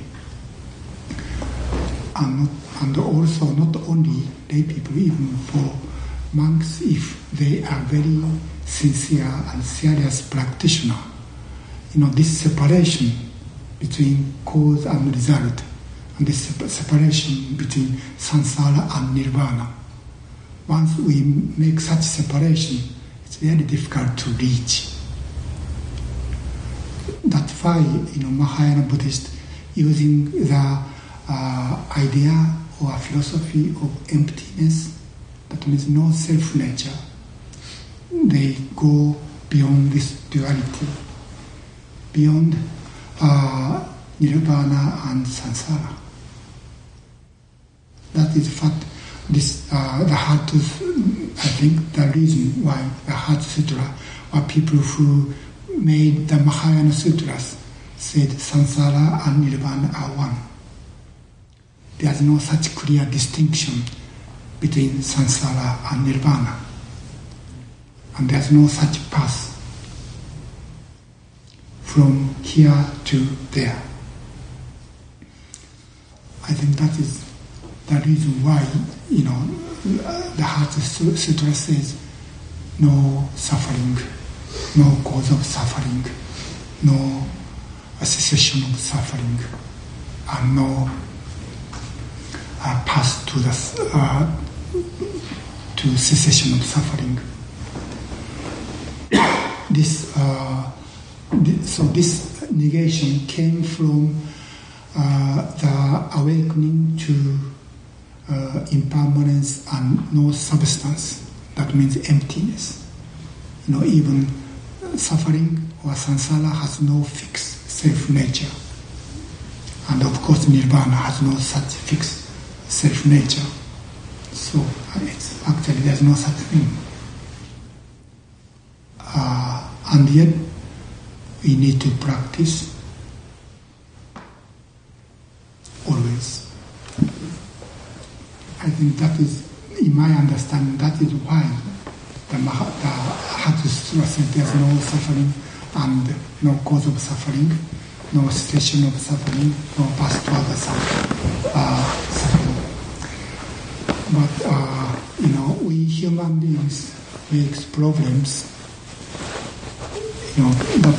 And, not, and also not only lay people, even for monks, if they are very sincere and serious practitioner, you know, this separation between cause and result and this separation between samsara and nirvana. Once we make such separation, it's very difficult to reach. That's why, you know, Mahayana Buddhists using the uh, idea or philosophy of emptiness, that means no self-nature, they go beyond this duality, beyond uh, nirvana and samsara. That is what this uh, the Heart, I think, the reason why the Heart Sutra, or people who made the Mahayana Sutras said samsara and nirvana are one. There is no such clear distinction between samsara and nirvana, and there is no such path from here to there. I think that is the reason why, you know, the Heart Sutra says no suffering, no cause of suffering, no cessation of suffering, and no uh, path to the uh, to cessation of suffering. This, uh, this so this negation came from uh, the awakening to uh, impermanence and no substance. That means emptiness. You know, even suffering or samsara has no fixed self-nature. And of course nirvana has no such fixed self-nature. So it's actually there's no such thing. Uh, and yet we need to practice always. I think that is, in my understanding, that is why the, Maha, the Heart Sutra said there's no suffering and no cause of suffering, no cessation of suffering, no path to other suffering. Uh, suffering. But, uh, you know, we human beings face problems, you know, but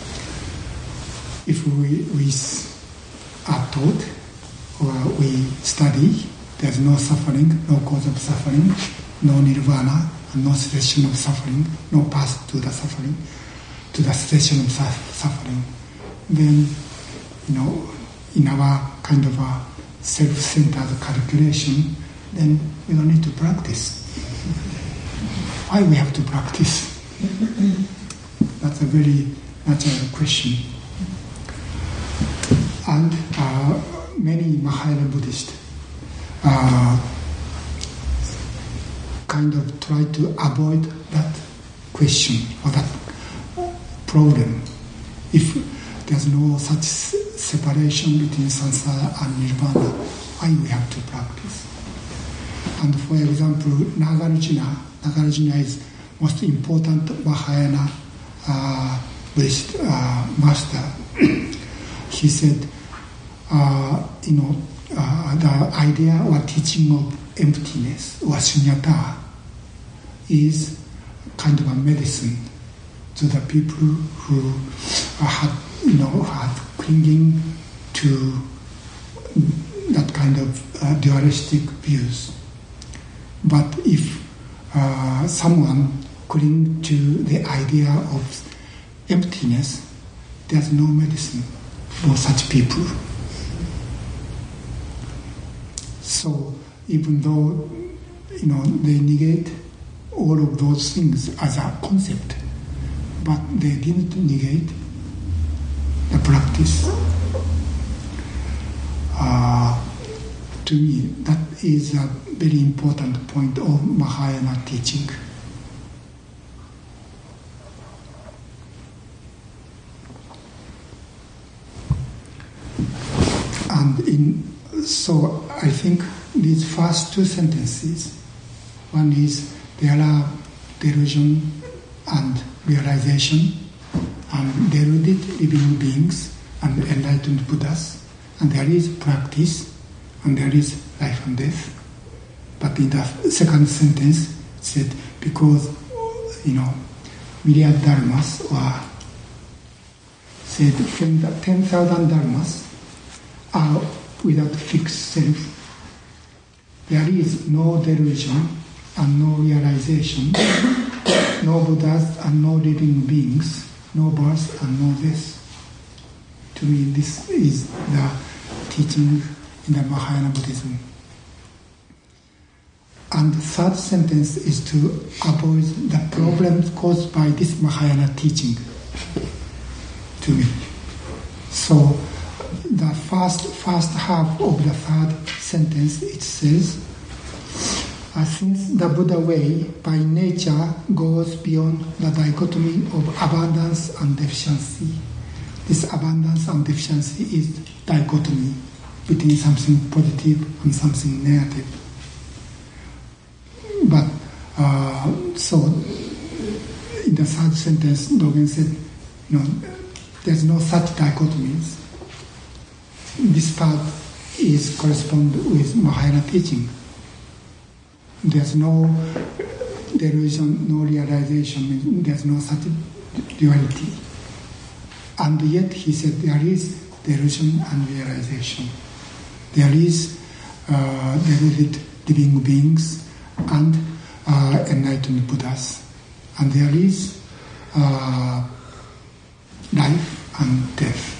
if we, we are taught or we study, there's no suffering, no cause of suffering, no nirvana, and no cessation of suffering, no path to the suffering, to the cessation of suffering. Then, you know, in our kind of a self-centered calculation, then we don't need to practice. Why we have to practice? That's a very natural question. And uh, many Mahayana Buddhists uh, kind of try to avoid that question or that problem. If there's no such separation between samsara and nirvana, why we have to practice? And for example, Nagarjuna, Nagarjuna is most important Mahayana uh, Buddhist uh, master. He said, uh, you know, uh, the idea or teaching of emptiness or shunyata is kind of a medicine to the people who had, you know, had clinging to that kind of uh, dualistic views. But if uh, someone cling to the idea of emptiness, there's no medicine for such people. So even though, you know, they negate all of those things as a concept, but they didn't negate the practice. Uh, to me, that is a very important point of Mahayana teaching. And in, so I think these first two sentences, one is there are delusion and realization, and deluded living beings and enlightened Buddhas, and there is practice, and there is life and death. But in the second sentence, it said, because, you know, myriad dharmas, or said ten thousand dharmas, are without fixed self. There is no delusion and no realization, no Buddhas and no living beings, no birth and no death. To me, this is the teaching in the Mahayana Buddhism. And the third sentence is to avoid the problems caused by this Mahayana teaching to me. So the first first half of the third sentence, it says, uh, since the Buddha way by nature goes beyond the dichotomy of abundance and deficiency. This abundance and deficiency is dichotomy between something positive and something negative. But, uh, so, in the third sentence, Dogen said, you know, there's no such dichotomies. This part is correspond with Mahayana teaching. There's no delusion, no realization, there's no such duality. And yet, he said, there is delusion and realization. There is uh, deluded living beings and uh, enlightened Buddhas. And there is uh, life and death.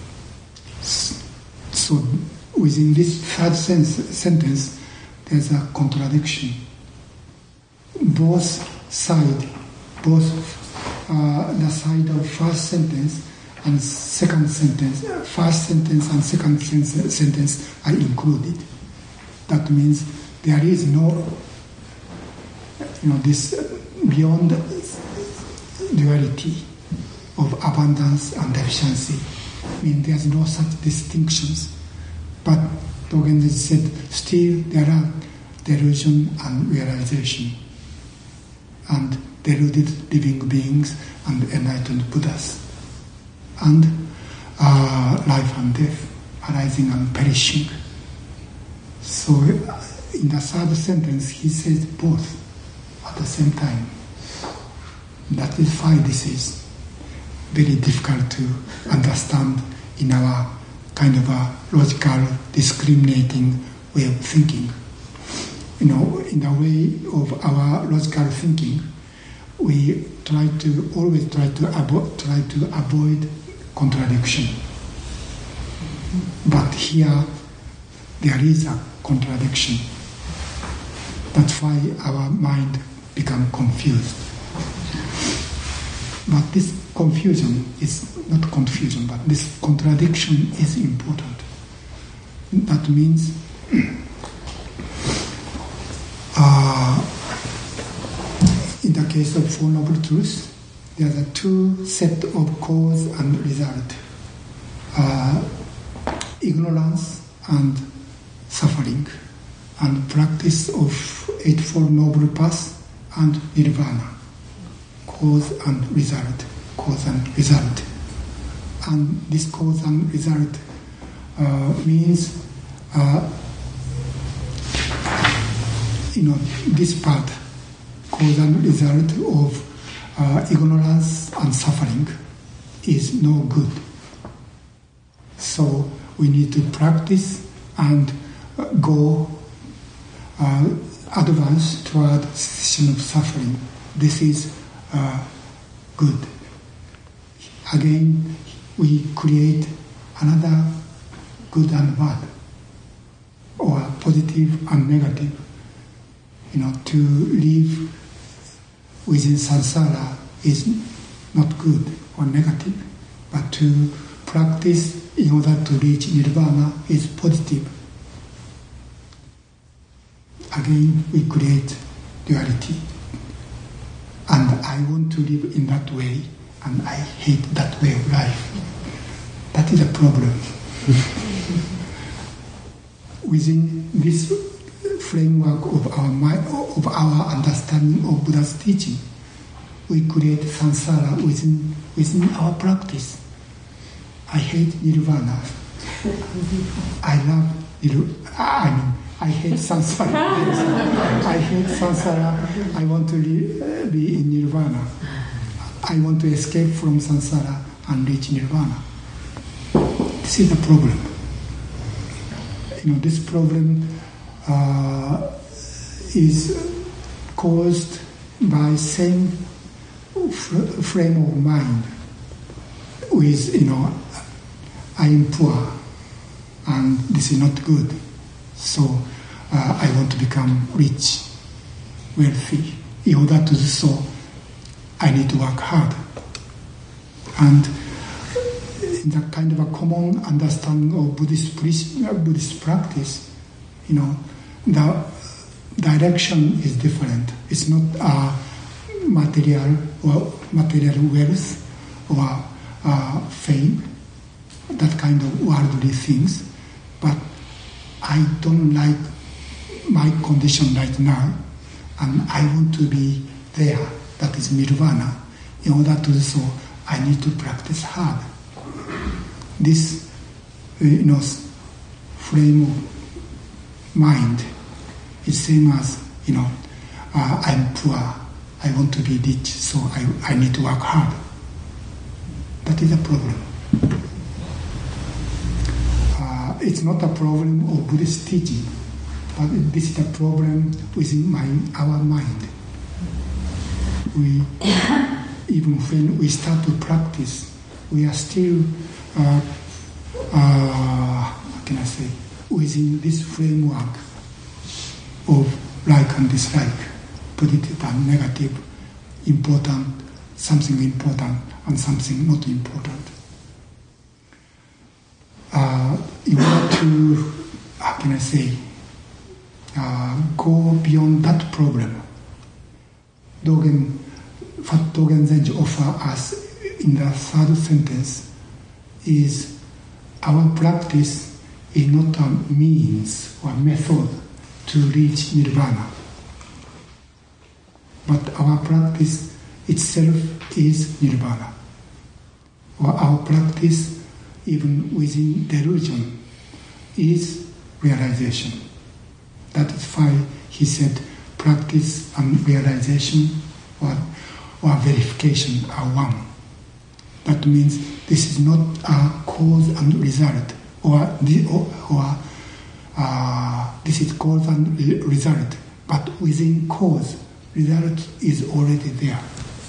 So within this third sense, sentence, there's a contradiction. Both sides, both uh, the side of first sentence and second sentence, first sentence and second sentence are included. That means there is no, you know, this beyond duality of abundance and deficiency. I mean, there's no such distinctions. But Dogen said, still there are delusion and realization, and deluded living beings and enlightened Buddhas, and uh, life and death, arising and perishing. So in the third sentence, he says both at the same time. That is why this is very difficult to understand in our kind of a logical, discriminating way of thinking. You know, in the way of our logical thinking, we try to always try to avo- try to avoid contradiction. But here, there is a contradiction. That's why our mind becomes confused. But this confusion is not confusion, but this contradiction is important. That means uh, in the case of Four Noble Truths, there are two sets of cause and result. Uh, ignorance and suffering, and practice of Eightfold Noble Path and Nirvana. Cause and result, cause and result. And this cause and result uh, means, uh, you know, this part, cause and result of uh, ignorance and suffering is no good. So we need to practice and uh, go uh, advance toward cessation of suffering. This is Uh, good. Again, we create another good and bad, or positive and negative. You know, to live within samsara is not good or negative, but to practice in order to reach nirvana is positive. Again, we create duality. And I want to live in that way, and I hate that way of life. That is a problem. Within this framework of our mind, of our understanding of Buddha's teaching, we create samsara within within our practice. I hate nirvana. I love nirvana. I mean, I hate samsara. I hate samsara. I want to be in nirvana. I want to escape from samsara and reach nirvana. This is the problem. you know, this problem uh, is caused by same f- frame of mind with, you know, I am poor and this is not good, so uh, I want to become rich, wealthy. In order to do so, I need to work hard. And in that kind of a common understanding of Buddhist, Buddhist practice, you know, the direction is different. It's not a material or material wealth or uh, fame, that kind of worldly things, but I don't like my condition right now, and I want to be there. That is nirvana. In order to do so, I need to practice hard. This, you know, frame of mind is same as, you know, uh, I'm poor, I want to be rich, so I, I need to work hard. That is a problem. Uh, it's not a problem of Buddhist teaching, but this is a problem within my, our mind. We, even when we start to practice, we are still, uh, uh, how can I say, within this framework of like and dislike, positive and negative, important, something important, and something not important. Uh, in order to, how can I say, uh, go beyond that problem, Dogen, what Dogen Zenji offers us in the third sentence is our practice is not a means or method to reach nirvana, but our practice itself is nirvana. Or our practice, even within delusion, is realization. That is why he said practice and realization or, or verification are one. That means this is not a cause and result, or, the, or, or uh, this is cause and result, but within cause, result is already there.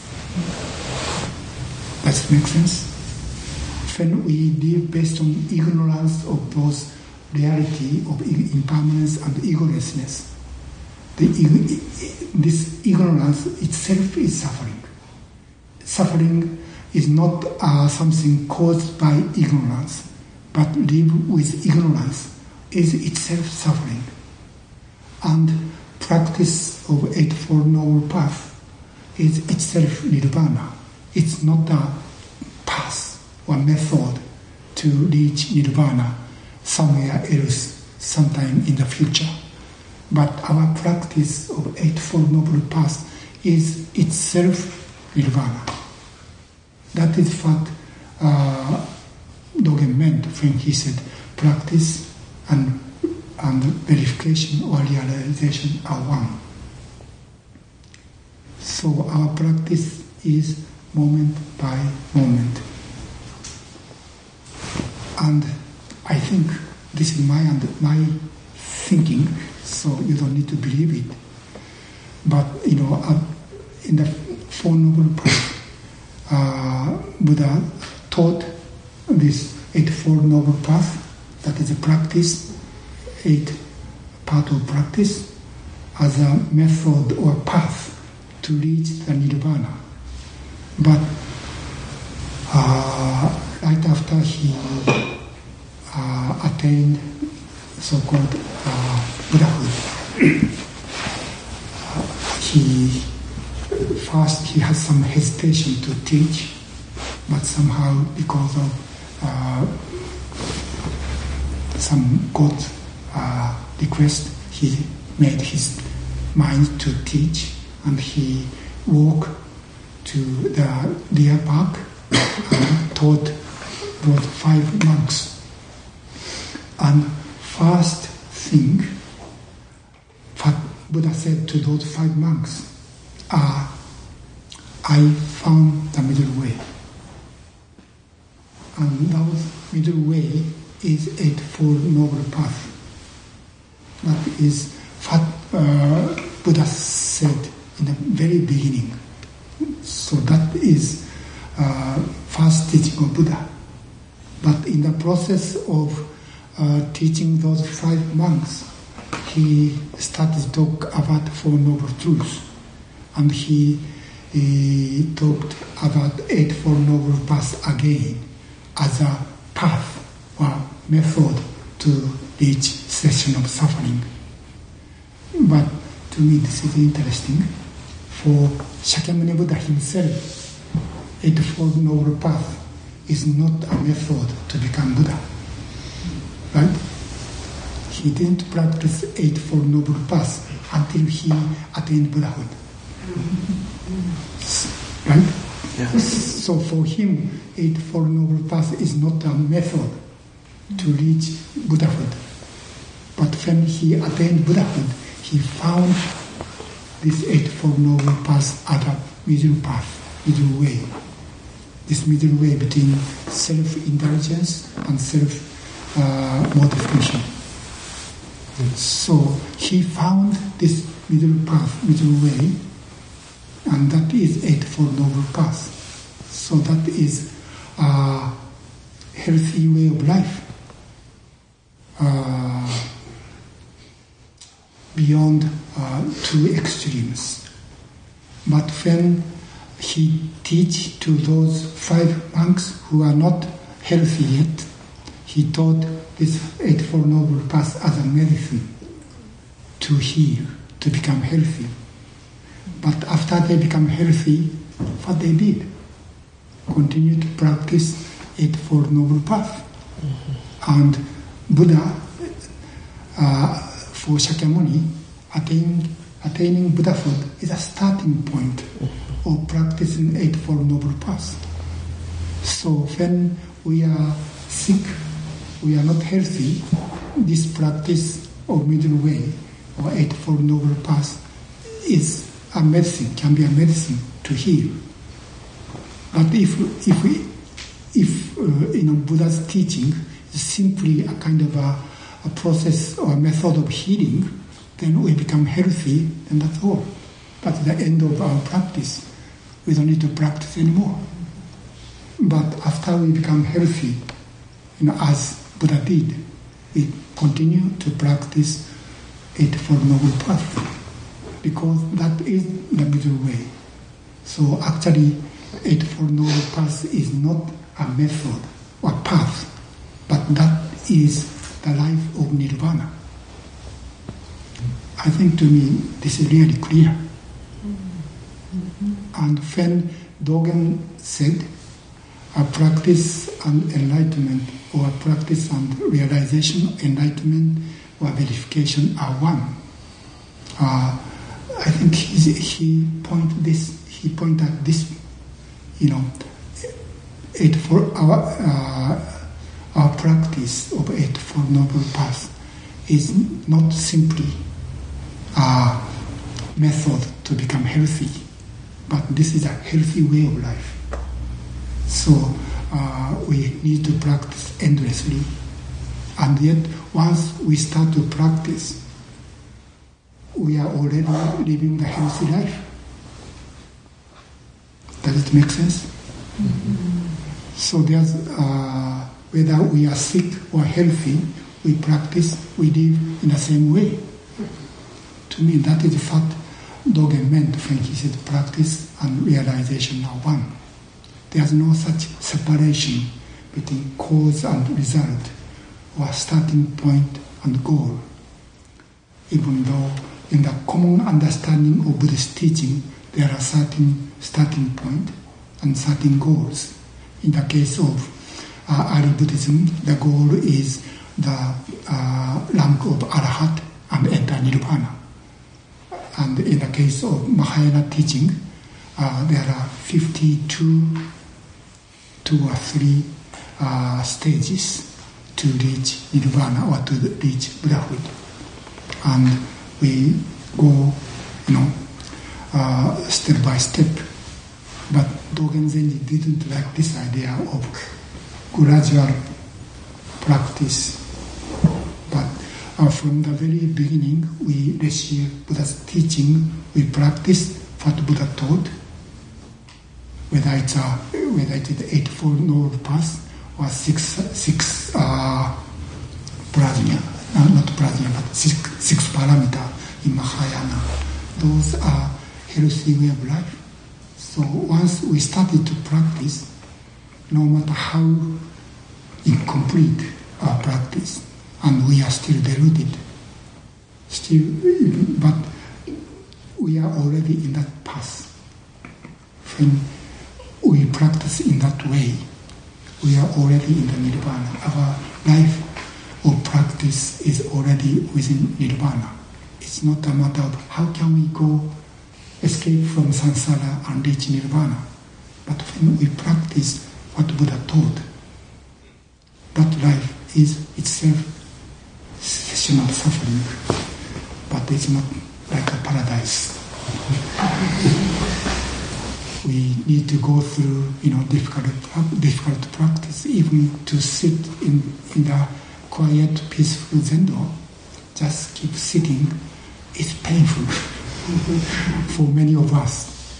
Does it make sense? When we live based on ignorance of both reality of impermanence and egolessness, the, this ignorance itself is suffering. Suffering is not uh, something caused by ignorance, but live with ignorance is itself suffering. And practice of Eightfold Noble Path is itself nirvana. It's not a path or method to reach nirvana somewhere else, sometime in the future. But our practice of Eightfold Noble Path is itself nirvana. That is what uh, Dogen meant when he said practice and, and verification or realization are one. So our practice is moment by moment. And I think this is my my thinking, so you don't need to believe it. But, you know, uh, in the Four Noble Path, uh, Buddha taught this Eightfold Noble Path, that is a practice, eight part of practice, as a method or path to reach the nirvana. But uh, right after he uh, attained so-called uh, Buddhahood, uh, he first he had some hesitation to teach, but somehow because of uh, some God uh, request, he made his mind to teach, and he walked to the deer park and taught those five monks. And first thing, what Buddha said to those five monks are, I found the middle way. And that middle way is Eightfold Noble Path. That is what uh, Buddha said in the very beginning. So that is uh, first teaching of Buddha. But in the process of uh, teaching those five monks, he started to talk about Four Noble Truths. And he, he talked about Eight Four Noble Paths again as a path or method to reach cessation of suffering. But to me this is interesting. For Shakyamuni Buddha himself, Eight Four Noble Path is not a method to become Buddha. Right? He didn't practice Eight Four Noble Paths until he attained Buddhahood. Right? Yeah. So for him, Eight Four Noble Paths is not a method to reach Buddhahood. But when he attained Buddhahood, he found this Eight Four Noble Paths as a middle path, middle way. This middle way between self-indulgence and self-modification. Uh, so he found this middle path, middle way, and that is Eight Four Noble Paths. So that is a healthy way of life. Uh, beyond uh, two extremes. But when he teach to those five monks who are not healthy yet, he taught this Eight Four Noble Paths as a medicine to heal, to become healthy. But after they become healthy, what they did? Continue to practice Eight Four Noble Paths. Mm-hmm. And Buddha, uh, for Shakyamuni, attain, attaining Buddhahood is a starting point mm-hmm. of practicing Eight Four Noble Paths. So when we are sick, we are not healthy, this practice of middle way or Eight Four Noble Paths is a medicine, can be a medicine to heal. But if if we, if uh, you know Buddha's teaching is simply a kind of a, a process or a method of healing, then we become healthy, and that's all. That's the end of our practice. We don't need to practice anymore. But after we become healthy, you know, as Buddha did, we continue to practice Eight Four Noble Paths, because that is the middle way. So actually, Eight Four Noble Paths is not a method or path, but that is the life of Nirvana. I think to me this is really clear. Mm-hmm. And when Dogen said, a practice and enlightenment, or practice and realization, enlightenment or verification are one. Uh, I think he, he point this. He point at this. You know, eight for our uh, our practice of Eight Four Noble Paths is not simply a method to become healthy, but this is a healthy way of life. So uh, we need to practice endlessly, and yet once we start to practice, we are already living the healthy life. Does it make sense? Mm-hmm. So there's uh, whether we are sick or healthy, we practice, we live in the same way. To me, that is what Dogen meant when he said practice and realization are one. There's no such separation between cause and result, or starting point and goal. Even though in the common understanding of Buddhist teaching, there are certain starting point and certain goals. In the case of uh, Ari Buddhism, the goal is the uh, rank of Arahat and enter Nirvana. And in the case of Mahayana teaching, uh, there are fifty-two, two or three uh, stages to reach Nirvana or to reach Buddhahood. And we go, you know, uh, step by step. But Dogen Zenji didn't like this idea of gradual practice. But uh, from the very beginning, we receive Buddha's teaching, we practice what Buddha taught, whether it's a, whether it is the Eightfold Noble Path or six six uh, prajna, uh, not prajna, but six, six parameter in Mahayana. Those are healthy way of life. So once we started to practice, no matter how incomplete our practice, and we are still deluded, still, but we are already in that path. When we practice in that way, we are already in the nirvana. Our life or practice is already within nirvana. It's not a matter of how can we go escape from samsara and reach nirvana. But when we practice what Buddha taught, that life is itself cessation of suffering, but it's not like a paradise. We need to go through, you know, difficult, difficult practice, even to sit in in the quiet, peaceful zendo. Just keep sitting. It's painful for many of us.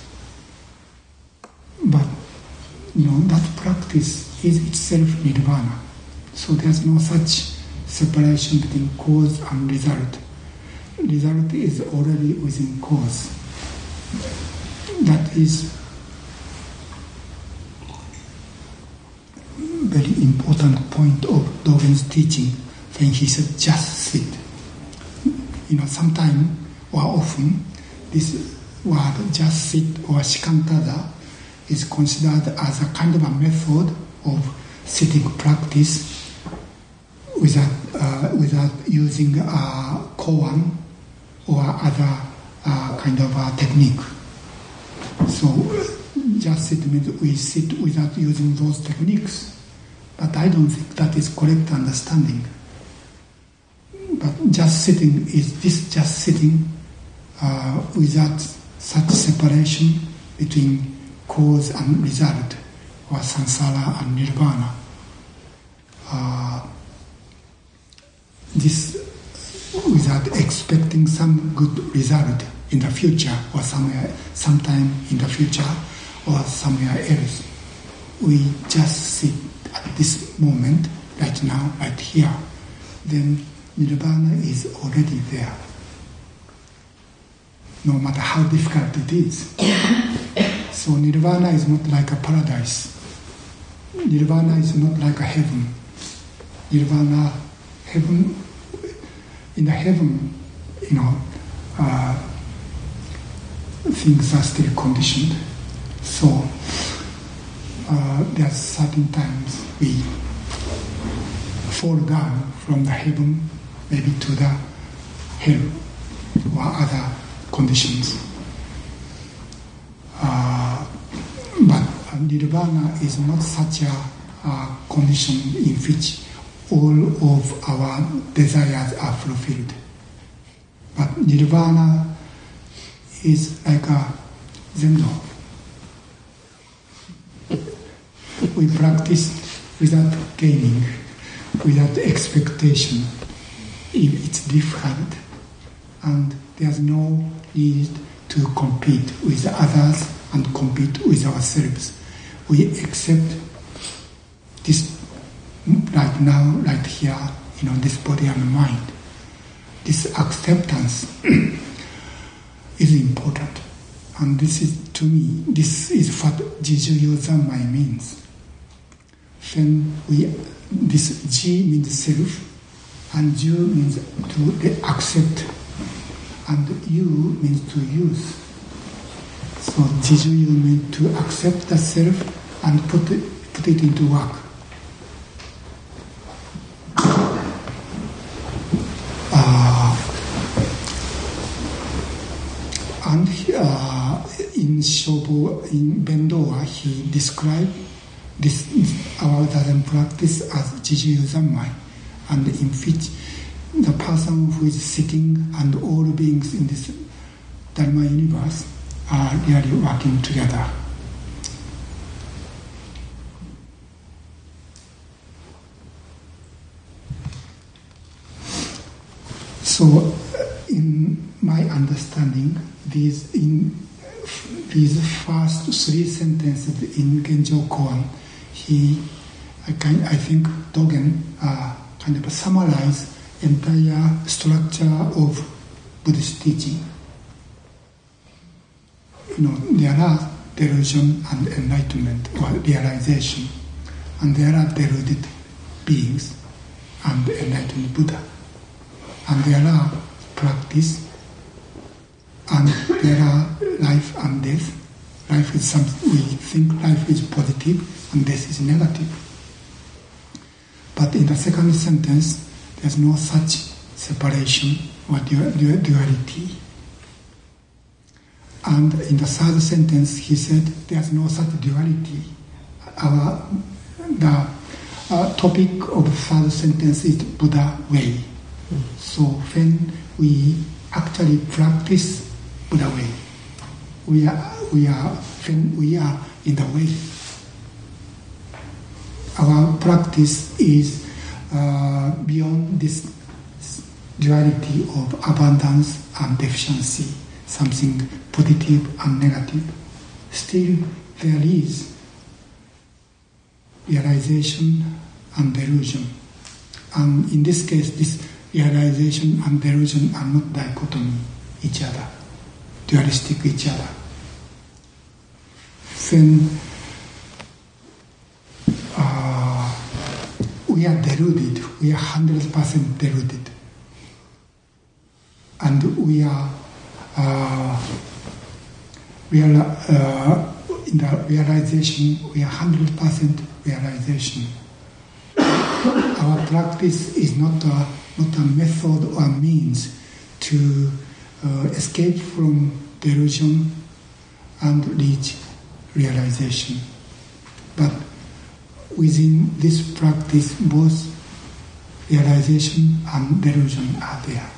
But you know that practice is itself nirvana. So there's no such separation between cause and result. Result is already within cause. That is very important point of Dogen's teaching when he said just sit. You know, sometimes or often this word just sit or shikantada is considered as a kind of a method of sitting practice without uh, without using uh, koan or other uh, kind of uh, technique. So just sit means we sit without using those techniques. But I don't think that is correct understanding. But just sitting is this just sitting uh, without such separation between cause and result, or samsara and nirvana. Uh, this without expecting some good result in the future or somewhere, sometime in the future or somewhere else. We just sit at this moment, right now, right here. Then nirvana is already there. No matter how difficult it is. So nirvana is not like a paradise. Nirvana is not like a heaven. Nirvana, heaven, in the heaven, you know, uh, things are still conditioned. So uh, there are certain times we fall down from the heaven, maybe to the hell or other conditions. Uh, but nirvana is not such a uh, condition in which all of our desires are fulfilled. But nirvana is like a zendo. We practice without gaining, without expectation. It's difficult, and there's no need to compete with others and compete with ourselves. We accept this right now, right here, you know, this body and mind. This acceptance is important. And this is, to me, this is what Jijuyo Zanmai means. When we, this Ji means self, and Ju means to accept, and Yu means to use. So Jijuyo means to accept the self and put it, put it into work. Uh, and uh, in Shobo, in Bendowa, he described this our Dharma practice as Jijuyo Zanmai, and in which the person who is sitting and all beings in this Dharma universe are really working together. So, in my understanding, these in these first three sentences in Genjo Koan, he, I, kind, I think, Dogen uh, kind of summarize entire structure of Buddhist teaching. You know, there are delusion and enlightenment or realization, and there are deluded beings and enlightened Buddha, and there are practice, and there are life and death. Life is something we think life is positive and death is negative. But in the second sentence, there's no such separation or duality. And in the third sentence, he said there's no such duality. Our the uh, topic of the third sentence is Buddha way. Mm. So when we actually practice Buddha way, we are we are when we are in the way. Our practice is uh, beyond this duality of abundance and deficiency, something positive and negative. Still, there is realization and delusion. And in this case, this realization and delusion are not dichotomy each other, dualistic each other. When uh, we are deluded, we are one hundred percent deluded, and we are uh, we are uh, in the realization, we are one hundred percent realization. Our practice is not a, not a method or means to uh, escape from delusion and reach realization. But within this practice, both realization and delusion are there.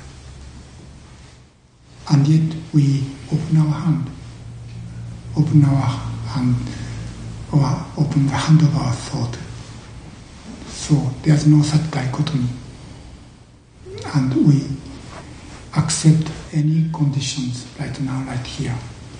And yet we open our hand, open our hand, or open the hand of our thought. So there's no such dichotomy. And we accept any conditions right now, right here.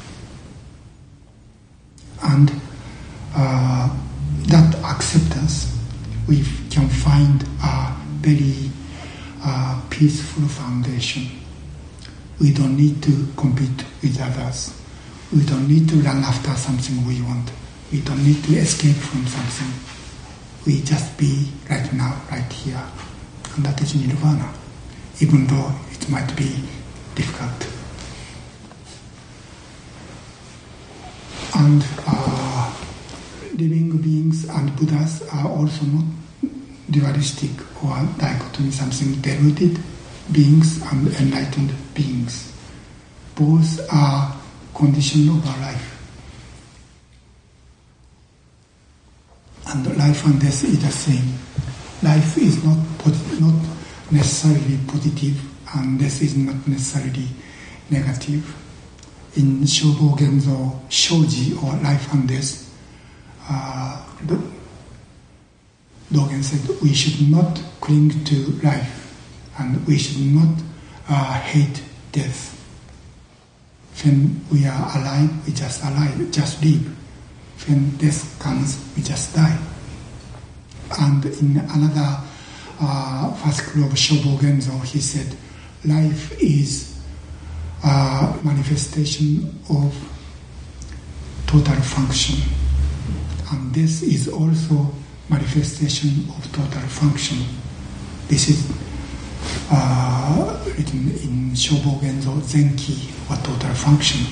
And uh, that acceptance, we can find a very uh, peaceful foundation. We don't need to compete with others. We don't need to run after something we want. We don't need to escape from something. We just be right now, right here. And that is nirvana, even though it might be difficult. And uh, living beings and Buddhas are also not dualistic or dichotomy, something deluded beings and enlightened beings. Both are condition of our life. And life and death is the same. Life is not posit- not necessarily positive, and death is not necessarily negative. In Shobo Genzo Shoji, or life and death, uh, Dogen said we should not cling to life, and we should not uh, hate death. When we are alive, we just alive, just live. When death comes, we just die. And in another uh, first club, Shobo Genzo, he said, life is a manifestation of total function. And this is also manifestation of total function. This is uh, written in Shobo Genzo Zenki, or total function.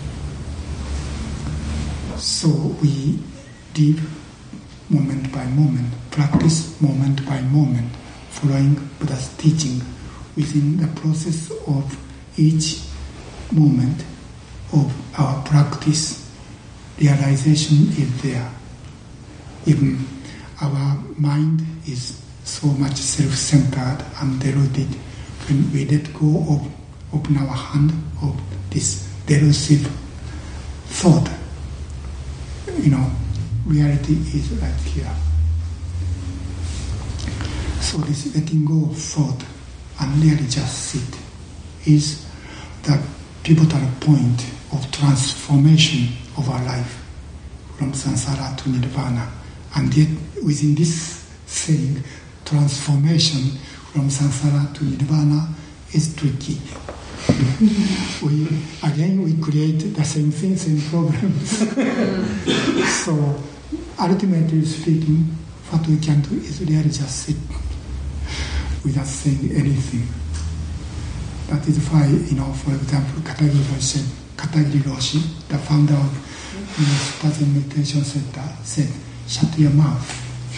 So we live moment by moment, practice moment by moment, following Buddha's teaching. Within the process of each moment of our practice, realization is there. Even our mind is so much self-centered and deluded. When we let go of, open our hand of this delusive thought, you know, reality is right here. So this letting go of thought and really just sit is the pivotal point of transformation of our life from samsara to nirvana. And yet within this saying, transformation from samsara to nirvana is tricky. we again we create the same thing, same problems. So ultimately speaking, what we can do is really just sit without saying anything. That is why, you know, for example, Katagiri Roshi, Katagiri Roshi, the founder of you know, Sutazen Meditation Center, said, "Shut your mouth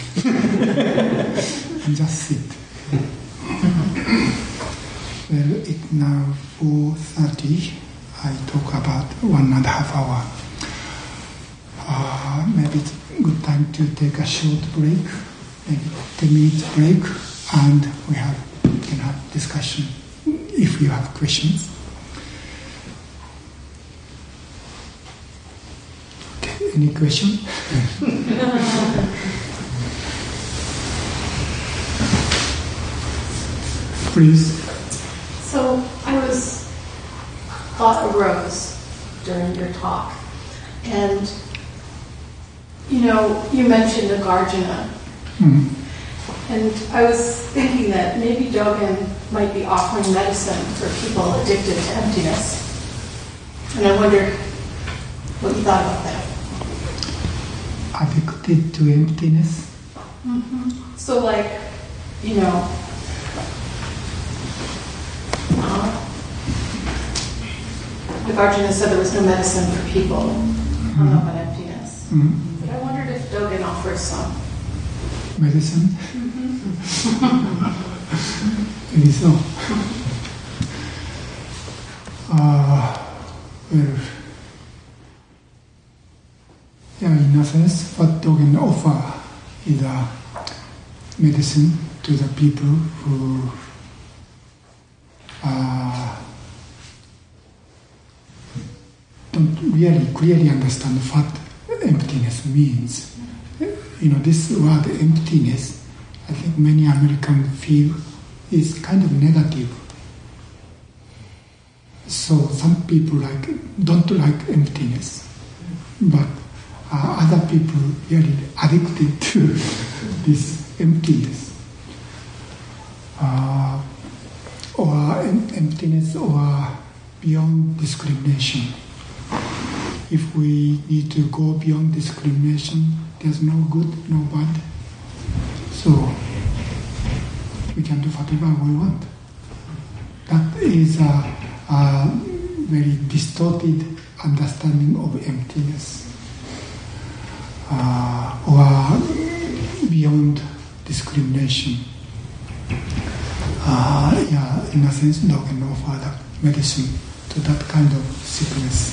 and just sit." Well, it's now four thirty. I talk about one and a half hour. Uh, maybe it's a good time to take a short break, maybe ten minutes break, and we have we can have discussion if you have questions. Okay, any question? Please. So I was, thought arose during your talk, and you know, you mentioned Nagarjuna, Mm. and I was thinking that maybe Dogen might be offering medicine for people addicted to emptiness, and I wondered what you thought about that. Addicted to emptiness? Mm-hmm. So like, you know, Uh, Nagarjuna said there was no medicine for people hung up on emptiness. Mm. But I wondered if Dogen offers some. Medicine? Mm-hmm. Maybe so. Uh, well, yeah, in a sense, what Dogen offer is a medicine to the people who Uh, don't really clearly understand what emptiness means. You know, this word emptiness, I think many Americans feel is kind of negative. So some people like don't like emptiness, but uh, other people really addicted to this emptiness. Uh, or emptiness or beyond discrimination. If we need to go beyond discrimination, there's no good, no bad. So we can do whatever we want. That is a, a very distorted understanding of emptiness uh, or beyond discrimination. Uh, yeah, in a sense, Dogen offer the medicine to that kind of sickness.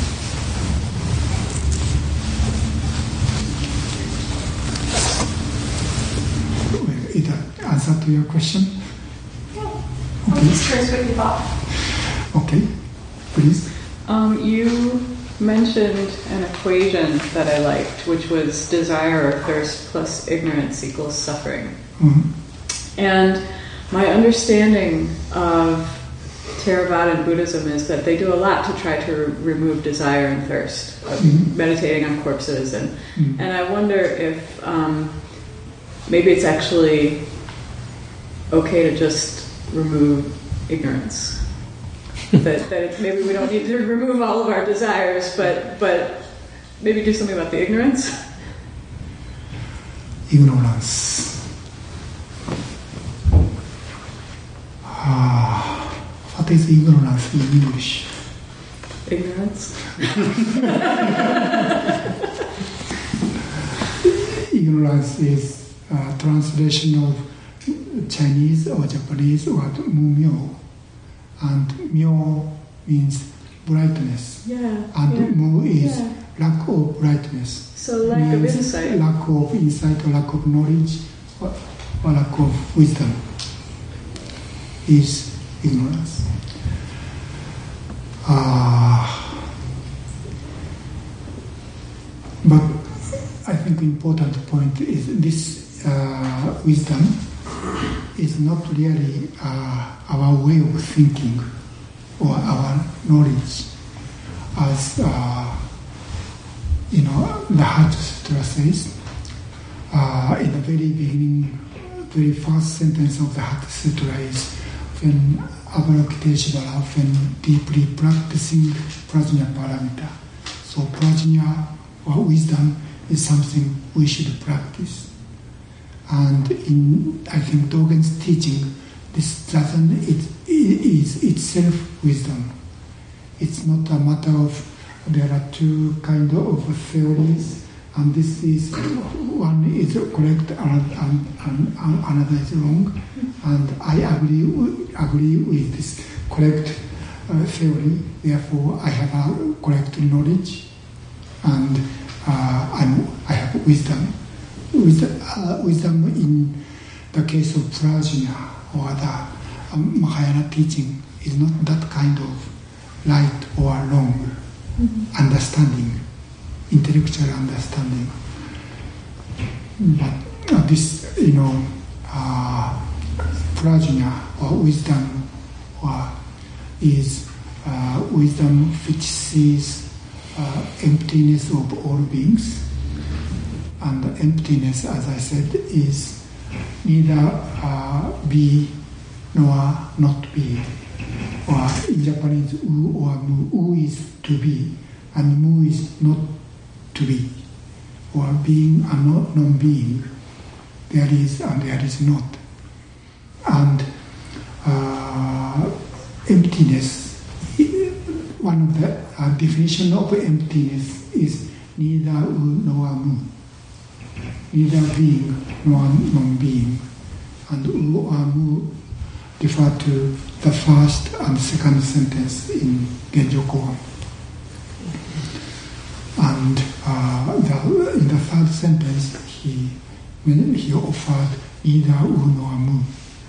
Well, is that answer to your question? Yeah. I'm just curious what you thought. Okay, please. Um, you mentioned an equation that I liked, which was desire or thirst plus ignorance equals suffering. Mm-hmm. And my understanding of Theravada and Buddhism is that they do a lot to try to re- remove desire and thirst, of Mm-hmm. meditating on corpses, and Mm-hmm. and I wonder if um, maybe it's actually okay to just remove ignorance. that that it's, maybe we don't need to remove all of our desires, but but maybe do something about the ignorance. Ignorance. Ah, what is ignorance in English? Ignorance. Ignorance is a translation of Chinese or Japanese word mu-myo. And myo means brightness. Yeah. And yeah, mu is yeah. lack of brightness. So lack of Means insight. Lack of insight or lack of knowledge or, or lack of wisdom is ignorance. Uh, but I think the important point is this uh, wisdom is not really uh, our way of thinking or our knowledge. As uh, you know, the Hatha Sutra says, uh, in the very beginning, very first sentence of the Hatha Sutra is, when Avalokiteshvara, when deeply practicing prajna paramita. So prajna or wisdom is something we should practice. And in, I think, Dogen's teaching, this doesn't, it, it is itself wisdom. It's not a matter of, there are two kind of theories, and this is, one is correct and, and, and, and another is wrong. And I agree, agree with this correct uh, theory, therefore I have a correct knowledge, and uh, I'm, I have wisdom. Wisdom, uh, wisdom in the case of prajna or the um, Mahayana teaching is not that kind of right or wrong mm-hmm. understanding, intellectual understanding. But uh, this, you know, uh, prajna or wisdom or is uh, wisdom which sees uh, emptiness of all beings. And the emptiness, as I said, is neither uh, be nor not be. Or in Japanese, u or mu. U is to be, and mu is not to be. Or being and not non-being. There is and there is not. And uh, emptiness, one of the uh, definition of emptiness is neither u nor mu. Neither being nor non-being. And u or mu refer to the first and second sentence in Genjo Koan. And uh, the, in the third sentence, he he offered neither u nor mu.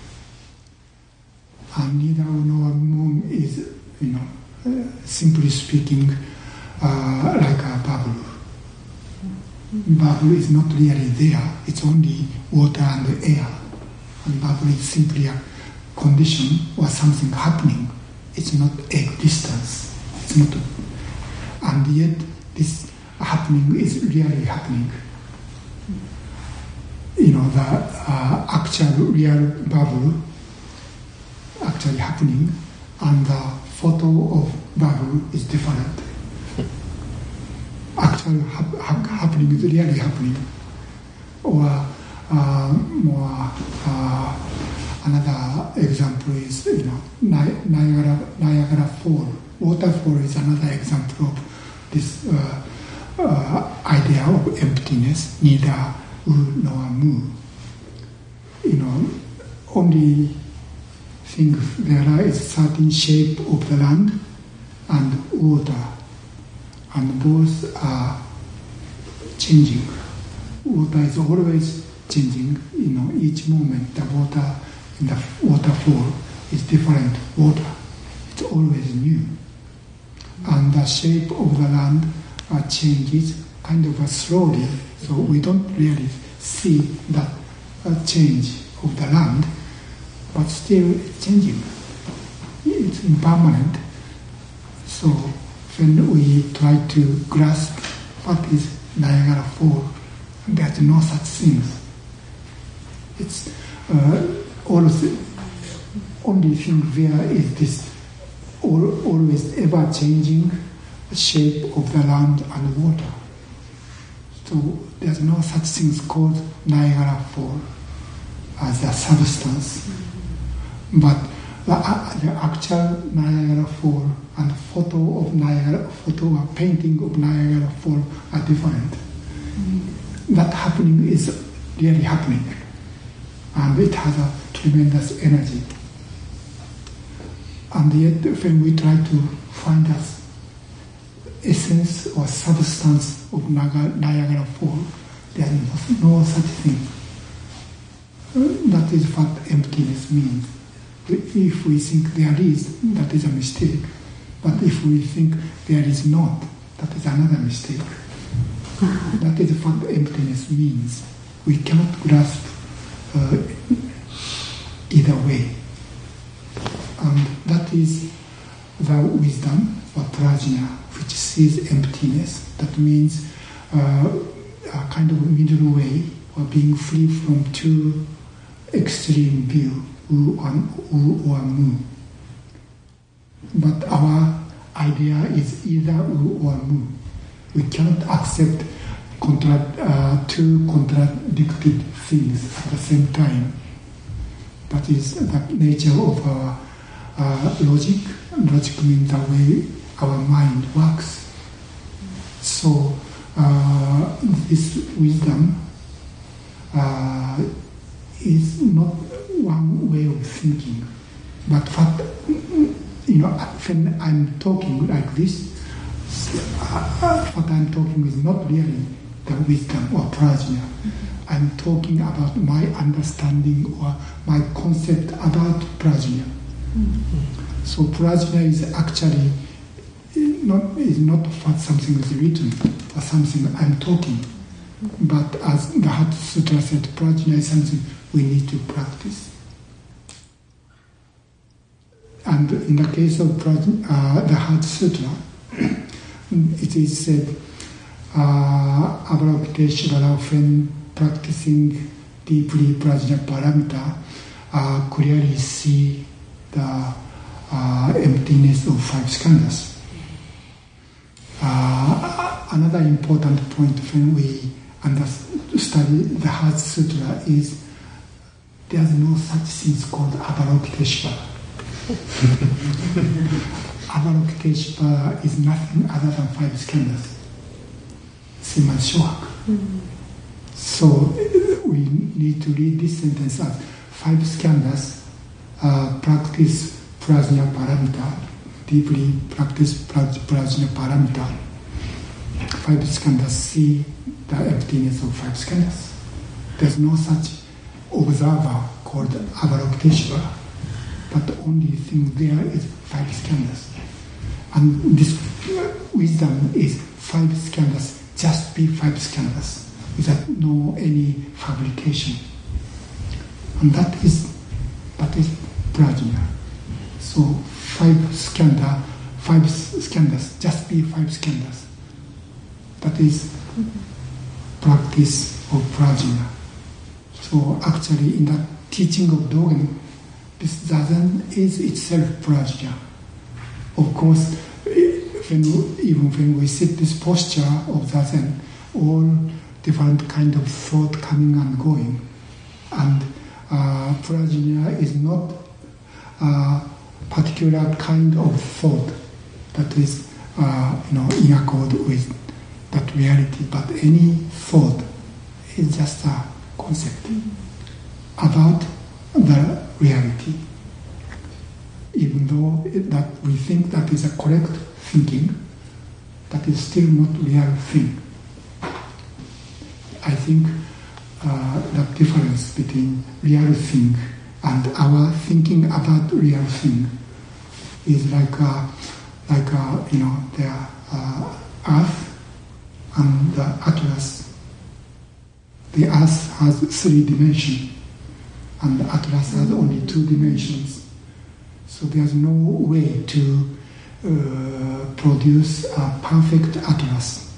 And neither u nor mu is, you know, uh, simply speaking, uh, like a bubble. Bubble is not really there, it's only water and air. And bubble is simply a condition or something happening. It's not existence. It's not, and yet this happening is really happening. You know, the uh, actual real bubble actually happening, and the photo of bubble is different. Actual hap- hap- happening is really happening. Or uh, more uh, another example is, you know, Ni- Niagara Niagara Fall. Waterfall is another example of this uh, uh, idea of emptiness, neither u nor mu. You know, only thing there is certain shape of the land and water. And both are changing. Water is always changing. You know, each moment the water in the waterfall is different water. It's always new. And the shape of the land uh, changes kind of uh, slowly, so we don't really see that uh, change of the land, but still it's changing. It's impermanent. So when we try to grasp what is Niagara Falls, there's no such things. It's uh, always, only thing there is this all, always ever-changing shape of the land and water. So there's no such things called Niagara Falls as a substance. But the, uh, the actual Niagara Falls and photo of Niagara, photo or painting of Niagara Falls are different. Mm-hmm. That happening is really happening, and it has a tremendous energy. And yet, when we try to find the essence or substance of Niagara Falls, there is no such thing. That is what emptiness means. If we think there is, that is a mistake. But if we think there is not, that is another mistake. That is what emptiness means. We cannot grasp uh, either way. And that is the wisdom or prajna, which sees emptiness. That means uh, a kind of middle way, or being free from two extreme view, u or, u or mu. But our idea is either u or mu. We cannot accept contra- uh, two contradicted things at the same time. That is the nature of our uh, logic. Logic means the way our mind works. So uh, this wisdom uh, is not one way of thinking, but what, you know, when I'm talking like this, uh, what I'm talking is not really the wisdom or prajna. I'm talking about my understanding or my concept about prajna. Mm-hmm. So prajna is actually not is not what something is written or something I'm talking, but as the Hatha Sutra said, prajna is something we need to practice. And in the case of prajna, uh, the Hatha Sutra, it is said, uh, Avalokiteshvara, when practicing deeply prajna paramita, uh, clearly see the uh, emptiness of five skandhas. Uh, another important point when we study the Hatha Sutra is there is no such thing called Avalokiteshvara. Avalokiteshvara is nothing other than five skandhas. Srimad Shohak. Mm-hmm. So we need to read this sentence as five skandhas uh, practice prajna paramita, deeply practice prajna paramita. Five skandhas see the emptiness of five skandhas. There's no such observer called Avalokiteshvara, but the only thing there is five skandhas. And this wisdom is five skandhas, just be five skandhas, without no any fabrication. And that is that is prajna. So five skandha, five skandhas, just be five skandhas. That is practice of prajna. So actually in the teaching of Dogen, this zazen is itself prajna. Of course, when, even when we sit this posture of zazen, all different kind of thought coming and going. And uh, prajna is not a particular kind of thought that is uh, you know, in accord with that reality, but any thought is just a concept about the reality. Even though it, that we think that is a correct thinking, that is still not real thing. I think uh, the difference between real thing and our thinking about real thing is like a, like a, you know, the uh, earth and the Atlas. The earth has three dimensions and the Atlas has only two dimensions. So there's no way to uh, produce a perfect Atlas.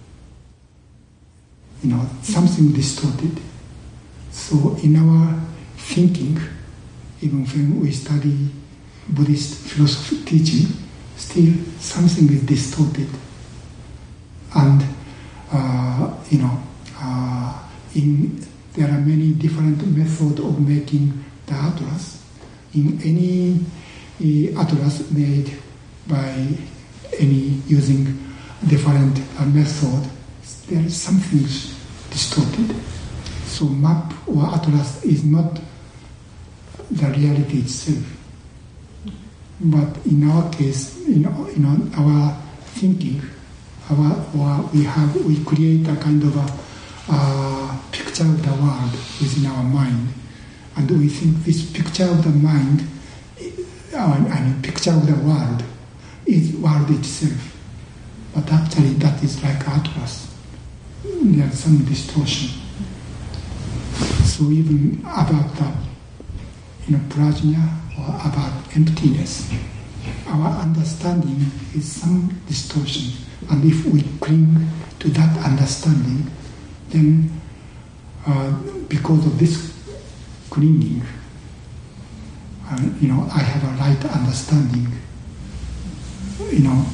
You know, something distorted. So in our thinking, even when we study Buddhist philosophy teaching, still something is distorted. And, uh, you know, uh, in there are many different methods of making the Atlas. In any uh, Atlas made by any using different uh, method, there is something distorted. So map or Atlas is not the reality itself. But in our case, in, in our thinking, our, or we have we create a kind of a uh, picture of the world within our mind, and we think this picture of the mind, uh, I mean picture of the world, is world itself. But actually, that is like Atlas. There's some distortion. So even about the you know, prajna or about emptiness, our understanding is some distortion. And if we cling to that understanding, then uh, because of this clinging, uh, you know, I have a right understanding, you know,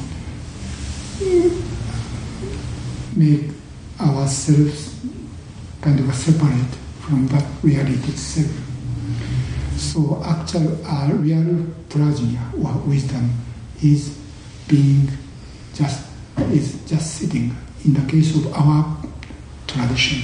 make ourselves kind of separate from that reality itself. So actual uh, real prajna or wisdom is being just is just sitting in the case of our tradition.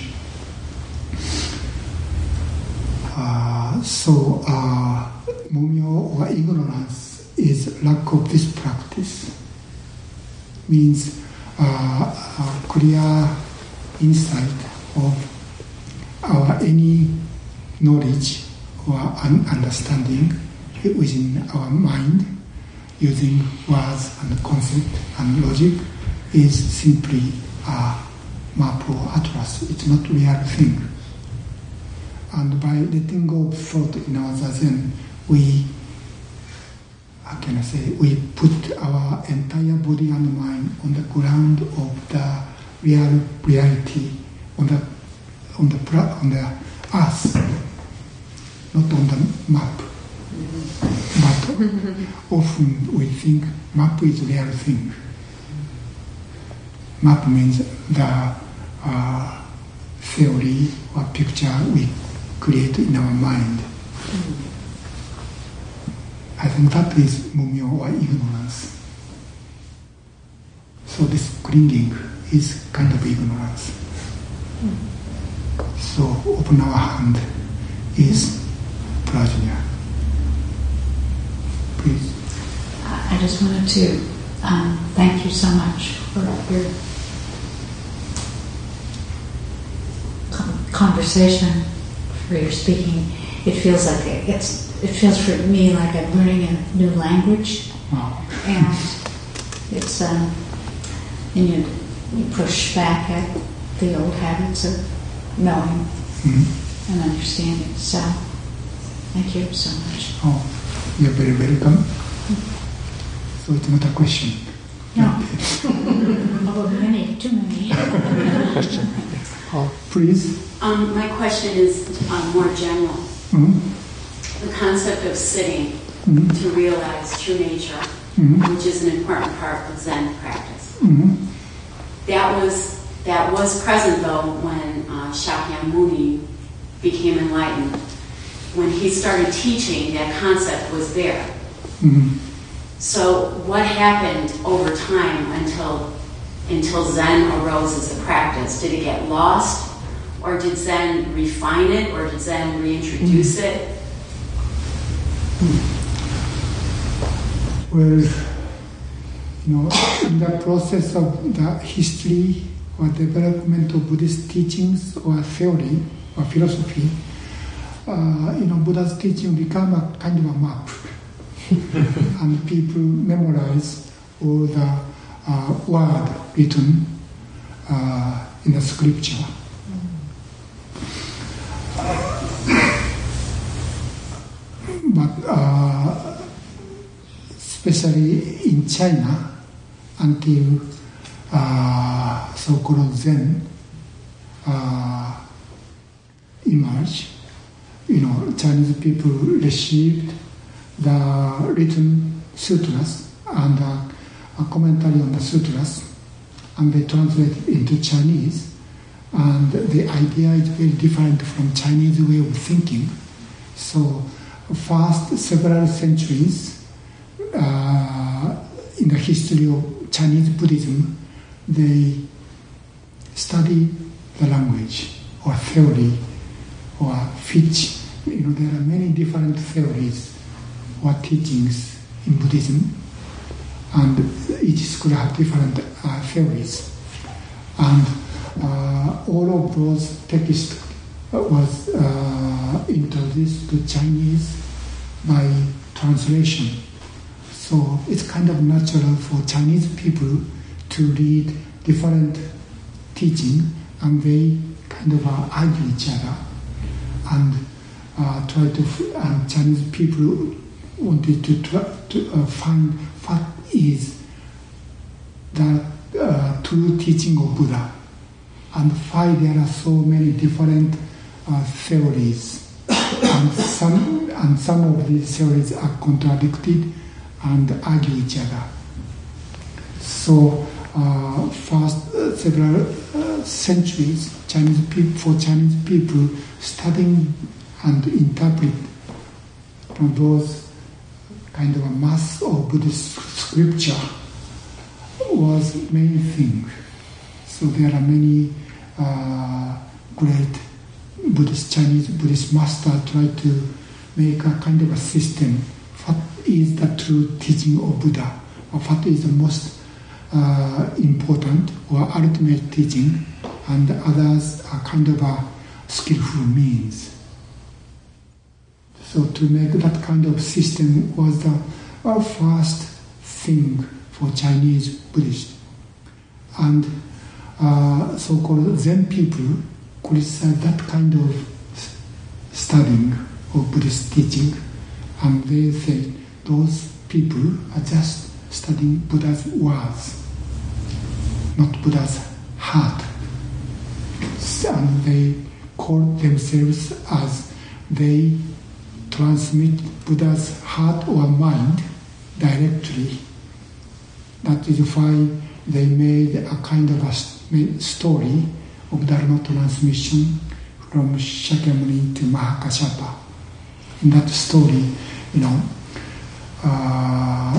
Uh, so uh, mumyo or ignorance is lack of this practice. Means uh, a clear insight of our any knowledge or un- understanding within our mind using words and concept and logic is simply a map or atlas. It's not a real thing. And by letting go of thought in our zazen, we, how can I say, we put our entire body and mind on the ground of the real reality, on the on the on the earth, not on the map. But often we think map is a real thing. Map means the uh, theory or picture we create in our mind. I think that is mumyo or ignorance. So this clinging is kind of ignorance. So open our hand is prajna. Please. I just wanted to um, thank you so much for your conversation, for your speaking. It feels like it, it's. It feels for me like I'm learning a new language, Wow. and it's um, and you you push back at the old habits of knowing Mm-hmm. and understanding. So, thank you so much. Oh, you're very welcome. So it's not a question. No, oh, many, too many. Question. Oh, please. Um, my question is um, more general. Mm-hmm. The concept of sitting Mm-hmm. to realize true nature, Mm-hmm. which is an important part of Zen practice. Mm-hmm. That was that was present though when uh, Shakyamuni became enlightened. When he started teaching, that concept was there. Mm-hmm. So what happened over time until until Zen arose as a practice? Did it get lost? Or did Zen refine it? Or did Zen reintroduce Mm-hmm. it? Well, you know, in the process of the history or development of Buddhist teachings or theory or philosophy, uh, you know, Buddha's teaching become a kind of a map. And people memorize all the uh, word written uh, in the scripture. But uh, especially in China, until uh, so-called Zen uh, emerged, you know, Chinese people received the written sutras and uh, a commentary on the sutras, and they translate it into Chinese. And the idea is very different from Chinese way of thinking. So, first several centuries uh, in the history of Chinese Buddhism, they study the language or theory or which, you know, there are many different theories or teachings in Buddhism, and each school have different uh, theories. And uh, all of those texts was uh, introduced to Chinese by translation. So it's kind of natural for Chinese people to read different teaching, and they kind of uh, argue each other. And uh, try to, and Chinese people wanted to, try to uh, find what is the uh, true teaching of Buddha, and why there are so many different uh, theories, and some and some of these theories are contradicted and argue each other. So, uh, first uh, several uh, centuries, Chinese people, for Chinese people, studying and interpret from those kind of a mass of Buddhist scripture was main thing. So there are many uh, great Buddhist Chinese Buddhist masters try to make a kind of a system. What is the true teaching of Buddha, or what is the most uh, important or ultimate teaching, and others are kind of a skillful means. So to make that kind of system was the uh, first thing for Chinese Buddhists. And uh, so-called Zen people criticize that kind of studying of Buddhist teaching, and they say those people are just studying Buddha's words, not Buddha's heart. And they call themselves as they transmit Buddha's heart or mind directly. That is why they made a kind of a story of Dharma transmission from Shakyamuni to Mahakashyapa. In that story, you know, uh,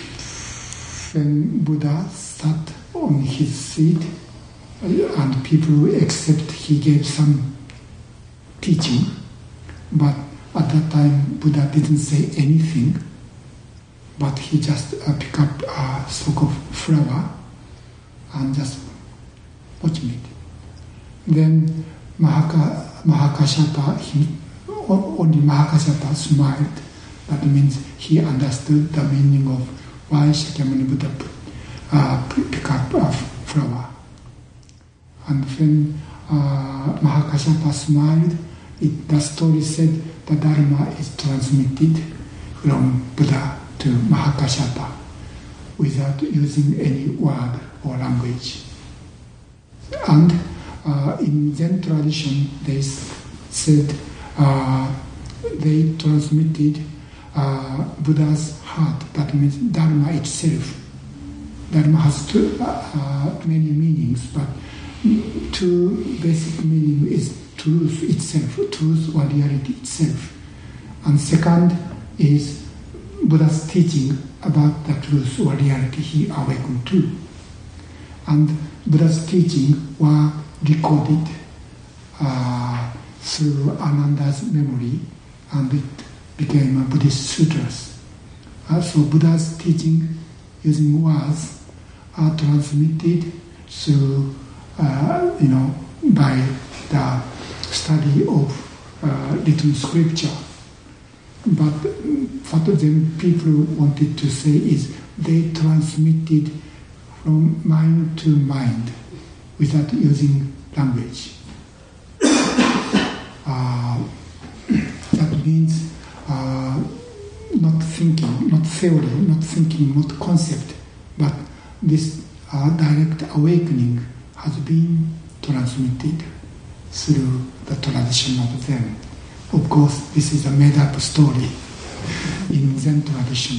when Buddha sat on his seat and people accept he gave some teaching, but at that time Buddha didn't say anything, but he just uh, picked up a stalk of flower and just watching it. Then Mahaka, Mahakashyapa, he, only Mahakashyapa smiled. That means he understood the meaning of why Shakyamuni Buddha uh, pick up a flower. And when uh, Mahakashyapa smiled, it, the story said the Dharma is transmitted from Buddha to Mahakashyapa without using any word or language. And uh, in Zen tradition, they said uh, they transmitted uh, Buddha's heart. That means Dharma itself. Dharma has two, uh, many meanings, but two basic meaning is truth itself, truth or reality itself. And second is Buddha's teaching about the truth or reality he awakened to. And Buddha's teaching were recorded uh, through Ananda's memory, and it became a Buddhist sutras. Uh, so Buddha's teaching using words are transmitted through, uh, you know, by the study of uh, written scripture. But what the people wanted to say is they transmitted from mind to mind without using language. Uh, that means uh, not thinking, not theory, not thinking, not concept, but this uh, direct awakening has been transmitted through the tradition of Zen. Of course, this is a made-up story in Zen tradition.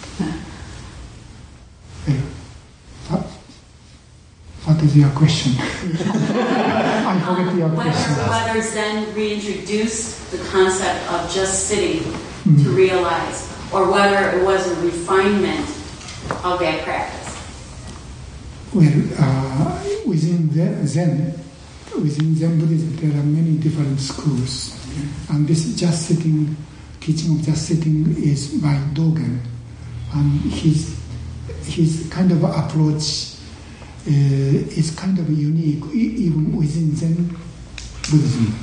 Well, what, what is your question? I forget your whether, question. Whether Zen reintroduced the concept of just sitting mm. to realize, or whether it was a refinement of that practice. Well, uh, within Zen, within Zen Buddhism, there are many different schools. And this just sitting, teaching of just sitting is by Dogen. And his, his kind of approach uh, is kind of unique, even within Zen Buddhism.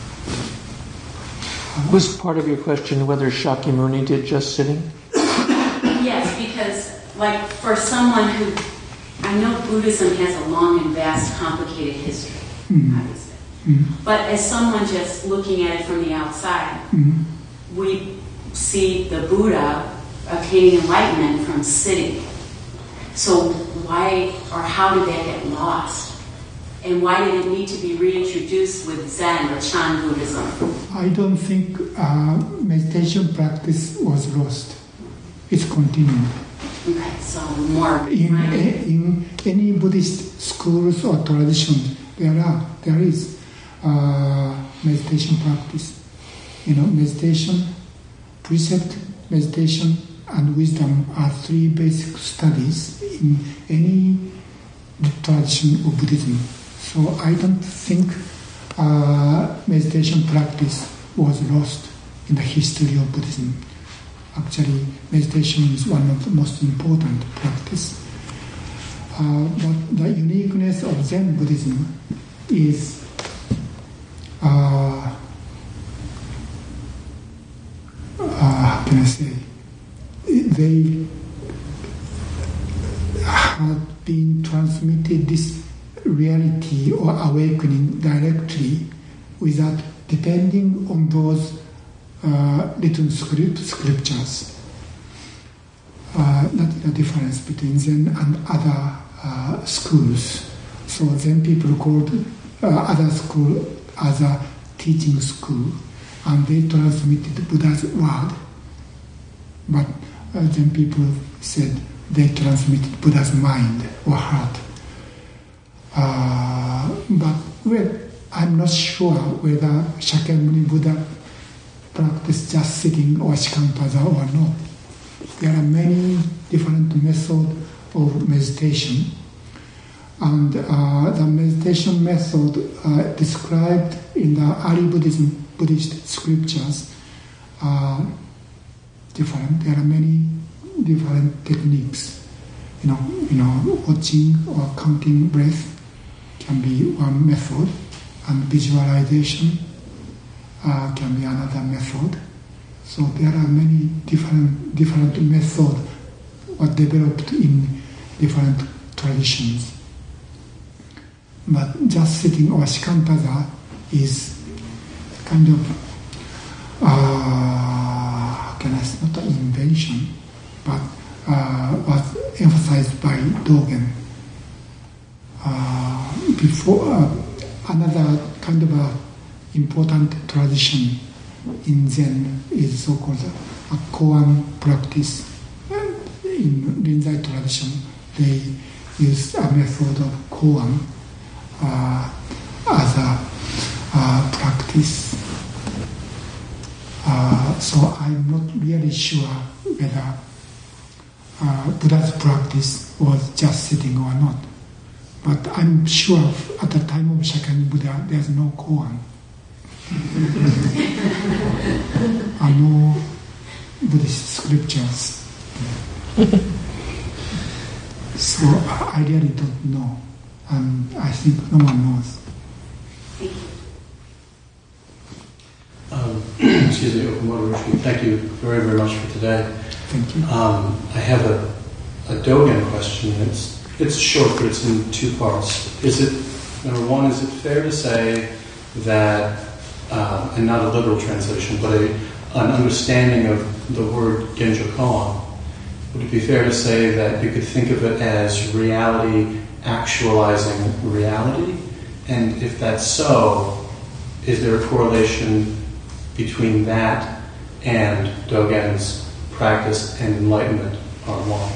Uh, Was part of your question whether Shakyamuni did just sitting? Yes, because like for someone who, I know Buddhism has a long and vast, complicated history, mm. obviously. Mm. But as someone just looking at it from the outside, Mm. we see the Buddha obtaining enlightenment from sitting. So why or how did that get lost? And why did it need to be reintroduced with Zen or Chan Buddhism? I don't think uh, meditation practice was lost. It's continued. Okay, so more In, right. in any Buddhist schools or tradition, there are there is uh, meditation practice. You know, meditation, precept, meditation, and wisdom are three basic studies in any tradition of Buddhism. So I don't think uh, meditation practice was lost in the history of Buddhism. Actually, meditation is one of the most important practice. Uh, but the uniqueness of Zen Buddhism is uh, uh, how can I say? They have been transmitted this reality or awakening directly without depending on those uh, written script, scriptures. Uh, that's the difference between Zen and other uh, schools. So Zen people called uh, other school as a teaching school, and they transmitted Buddha's word. But uh, Zen people said they transmitted Buddha's mind or heart. Uh, but well, I'm not sure whether Shakyamuni Buddha practiced just sitting or shikantaza or not. There are many different methods of meditation, and uh, the meditation method uh, described in the early Buddhism, Buddhist scriptures are different. There are many different techniques. You know, you know, watching or counting breath can be one method, and visualization uh, can be another method. So there are many different different methods were developed in different traditions. But just sitting or shikantaza is kind of uh, how can I say, not an invention, but uh, was emphasized by Dogen. Uh, before uh, another kind of a important tradition in Zen is so-called a koan practice. In Rinzai tradition, they use a method of koan uh, as a uh, practice. Uh, so I'm not really sure whether uh, Buddha's practice was just sitting or not. But I'm sure at the time of Shakyamuni Buddha, there's no koan. and no Buddhist scriptures. So I really don't know, and I think no one knows. Thank you. Um, excuse me, Okamoto Roshi. Thank you very, very much for today. Thank you. Um, I have a, a Dogen question. It's it's short, but it's in two parts. Is it number one? Is it fair to say that, uh, and not a literal translation, but a, an understanding of the word Genjo Koan? Would it be fair to say that you could think of it as reality actualizing reality? And if that's so, is there a correlation between that and Dogen's practice and enlightenment are one?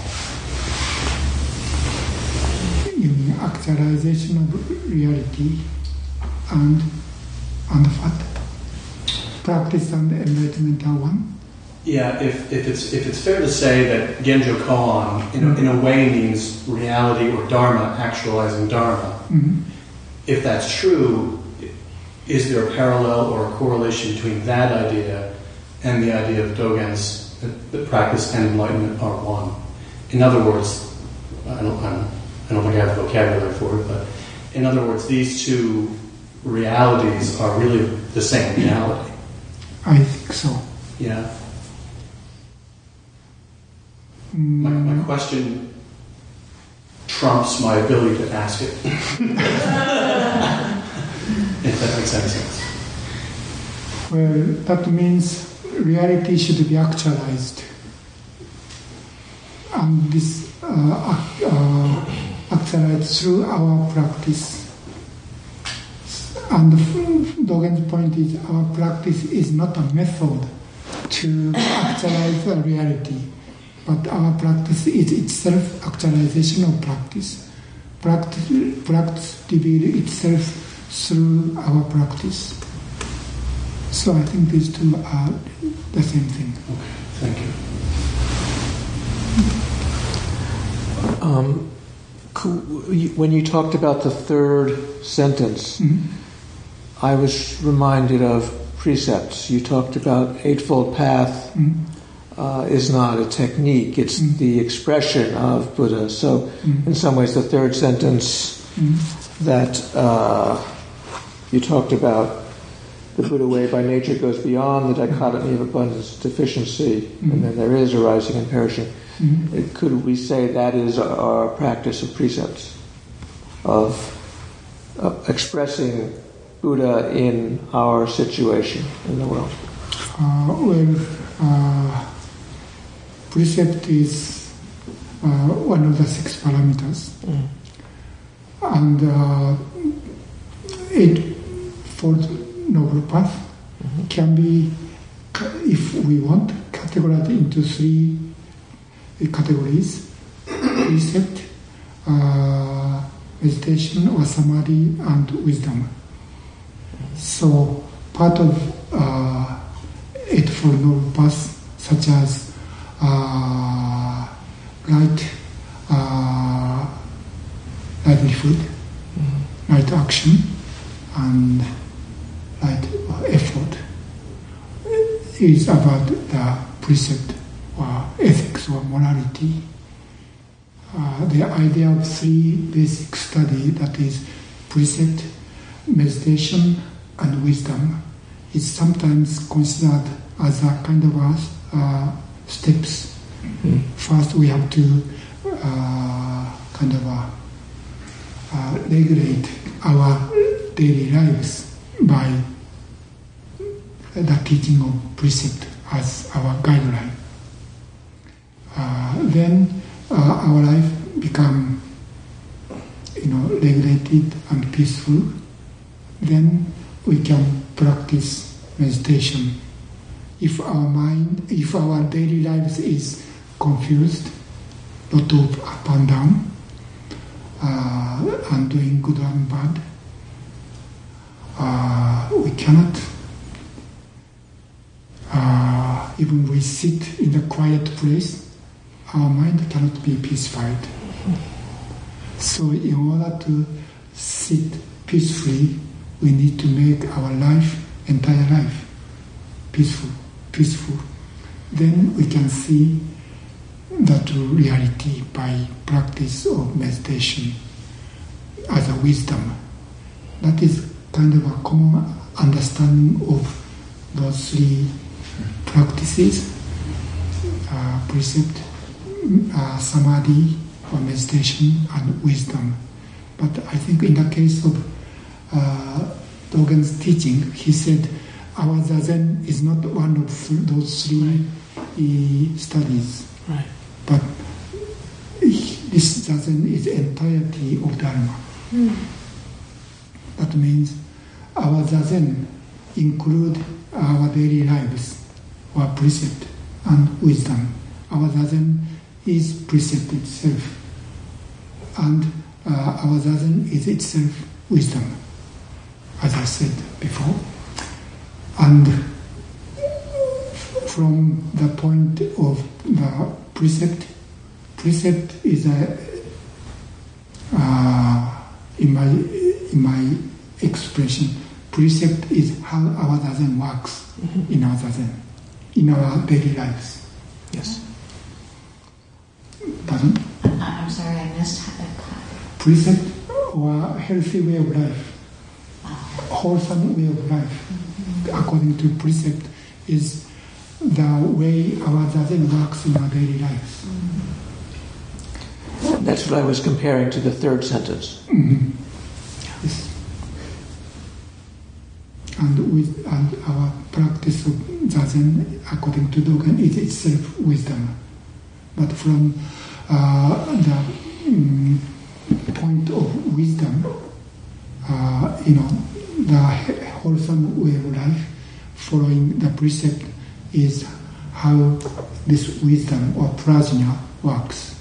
You mean actualization of reality and and what? Practice and enlightenment are one? Yeah, if, if it's if it's fair to say that Genjo Koan in a, in a way means reality or Dharma actualizing Dharma, Mm-hmm. if that's true, is there a parallel or a correlation between that idea and the idea of Dogen's that the practice and enlightenment are one? In other words, I don't, I don't, I don't think I have the vocabulary for it, but in other words, these two realities are really the same reality. I think so. Yeah. Mm. My, my question trumps my ability to ask it. if that makes any sense. Well, that means reality should be actualized. And this uh, uh, actualized through our practice. And Dogen's point is our practice is not a method to actualize a reality, but our practice is itself actualization of practice. Practice, practice reveals itself through our practice. So I think these two are the same thing. Okay, thank you. Um, when you talked about the third sentence, Mm-hmm. I was reminded of precepts. You talked about Eightfold Path Mm-hmm. uh, is not a technique, it's Mm-hmm. the expression of Buddha. So Mm-hmm. in some ways the third sentence Mm-hmm. that uh, you talked about, the Buddha way by nature goes beyond the dichotomy of abundance and deficiency, Mm-hmm. and then there is arising and perishing. Mm-hmm. It- Could we say that is our practice of precepts, of, of expressing Buddha in our situation in the world? Uh, well, uh, precept is uh, one of the six parameters. Mm. And uh, Eightfold Noble Path Mm-hmm. can be, if we want, categorized into three categories: precept, uh, meditation or samadhi, and wisdom. So part of uh, Eightfold Noble Path, such as uh, right uh, livelihood, Mm-hmm. right action, and right effort, is about the precept or ethics or morality. Uh, the idea of three basic study, that is precept, meditation, and wisdom, is sometimes considered as a kind of a, uh, steps. Mm. First, we have to uh, kind of a, uh, regulate our daily lives by the teaching of precept as our guideline. Uh, then uh, our life become, you know, regulated and peaceful. Then we can practice meditation. If our mind, if our daily lives is confused, lot of up and down, uh, and doing good and bad, uh, we cannot. Uh, even we sit in a quiet place, our mind cannot be pacified. So in order to sit peacefully, we need to make our life, entire life, peaceful, peaceful. Then we can see the true reality by practice of meditation as a wisdom. That is kind of a common understanding of those three practices, uh, precept, uh, samadhi or meditation, and wisdom. But I think in the case of uh, Dogen's teaching, he said our zazen is not one of th- those three uh, studies. Right. But this zazen is entirety of Dharma. Mm. That means our zazen include our daily lives, our precept and wisdom. Our zazen is precept itself, and uh, our zazen is itself wisdom, as I said before. And from the point of the precept, precept is a uh, in my in my expression, precept is how our zazen works Mm-hmm. in our zazen, in our daily lives. Yes. Pardon? I- I'm sorry, I missed that. Precept or healthy way of life, wholesome way of life, according to precept, is the way our zazen works in our daily lives. That's what I was comparing to the third sentence. Mm-hmm. Yes. and with and our practice of Zazen, according to Dogen, is itself wisdom. But from uh, the um, point of wisdom, uh, you know, the wholesome way of life, following the precept, is how this wisdom or prajna works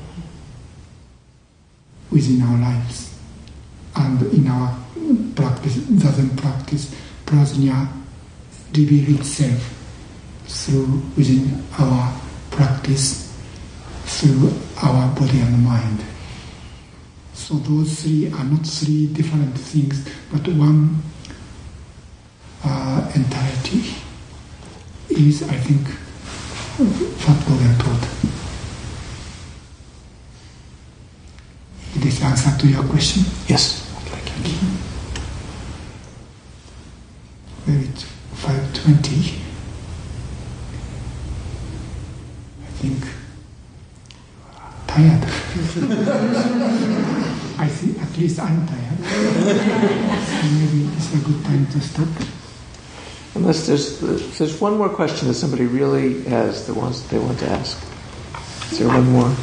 within our lives. And in our practice, Zazen practice, prajna reveals itself through within our practice, through our body and mind. So those three are not three different things, but one uh, entirety is, I think, what Dogen taught. Did this answer to your question? Yes. Well, it's five twenty. I think tired. I think at least I'm tired. So maybe it's a good time to stop. Unless there's there's one more question that somebody really has that wants they want to ask. Is there one more?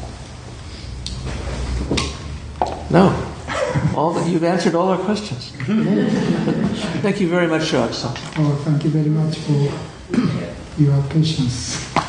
No. All that you've answered all our questions. Thank you very much, Shoaku-san. Oh, thank you very much for your patience.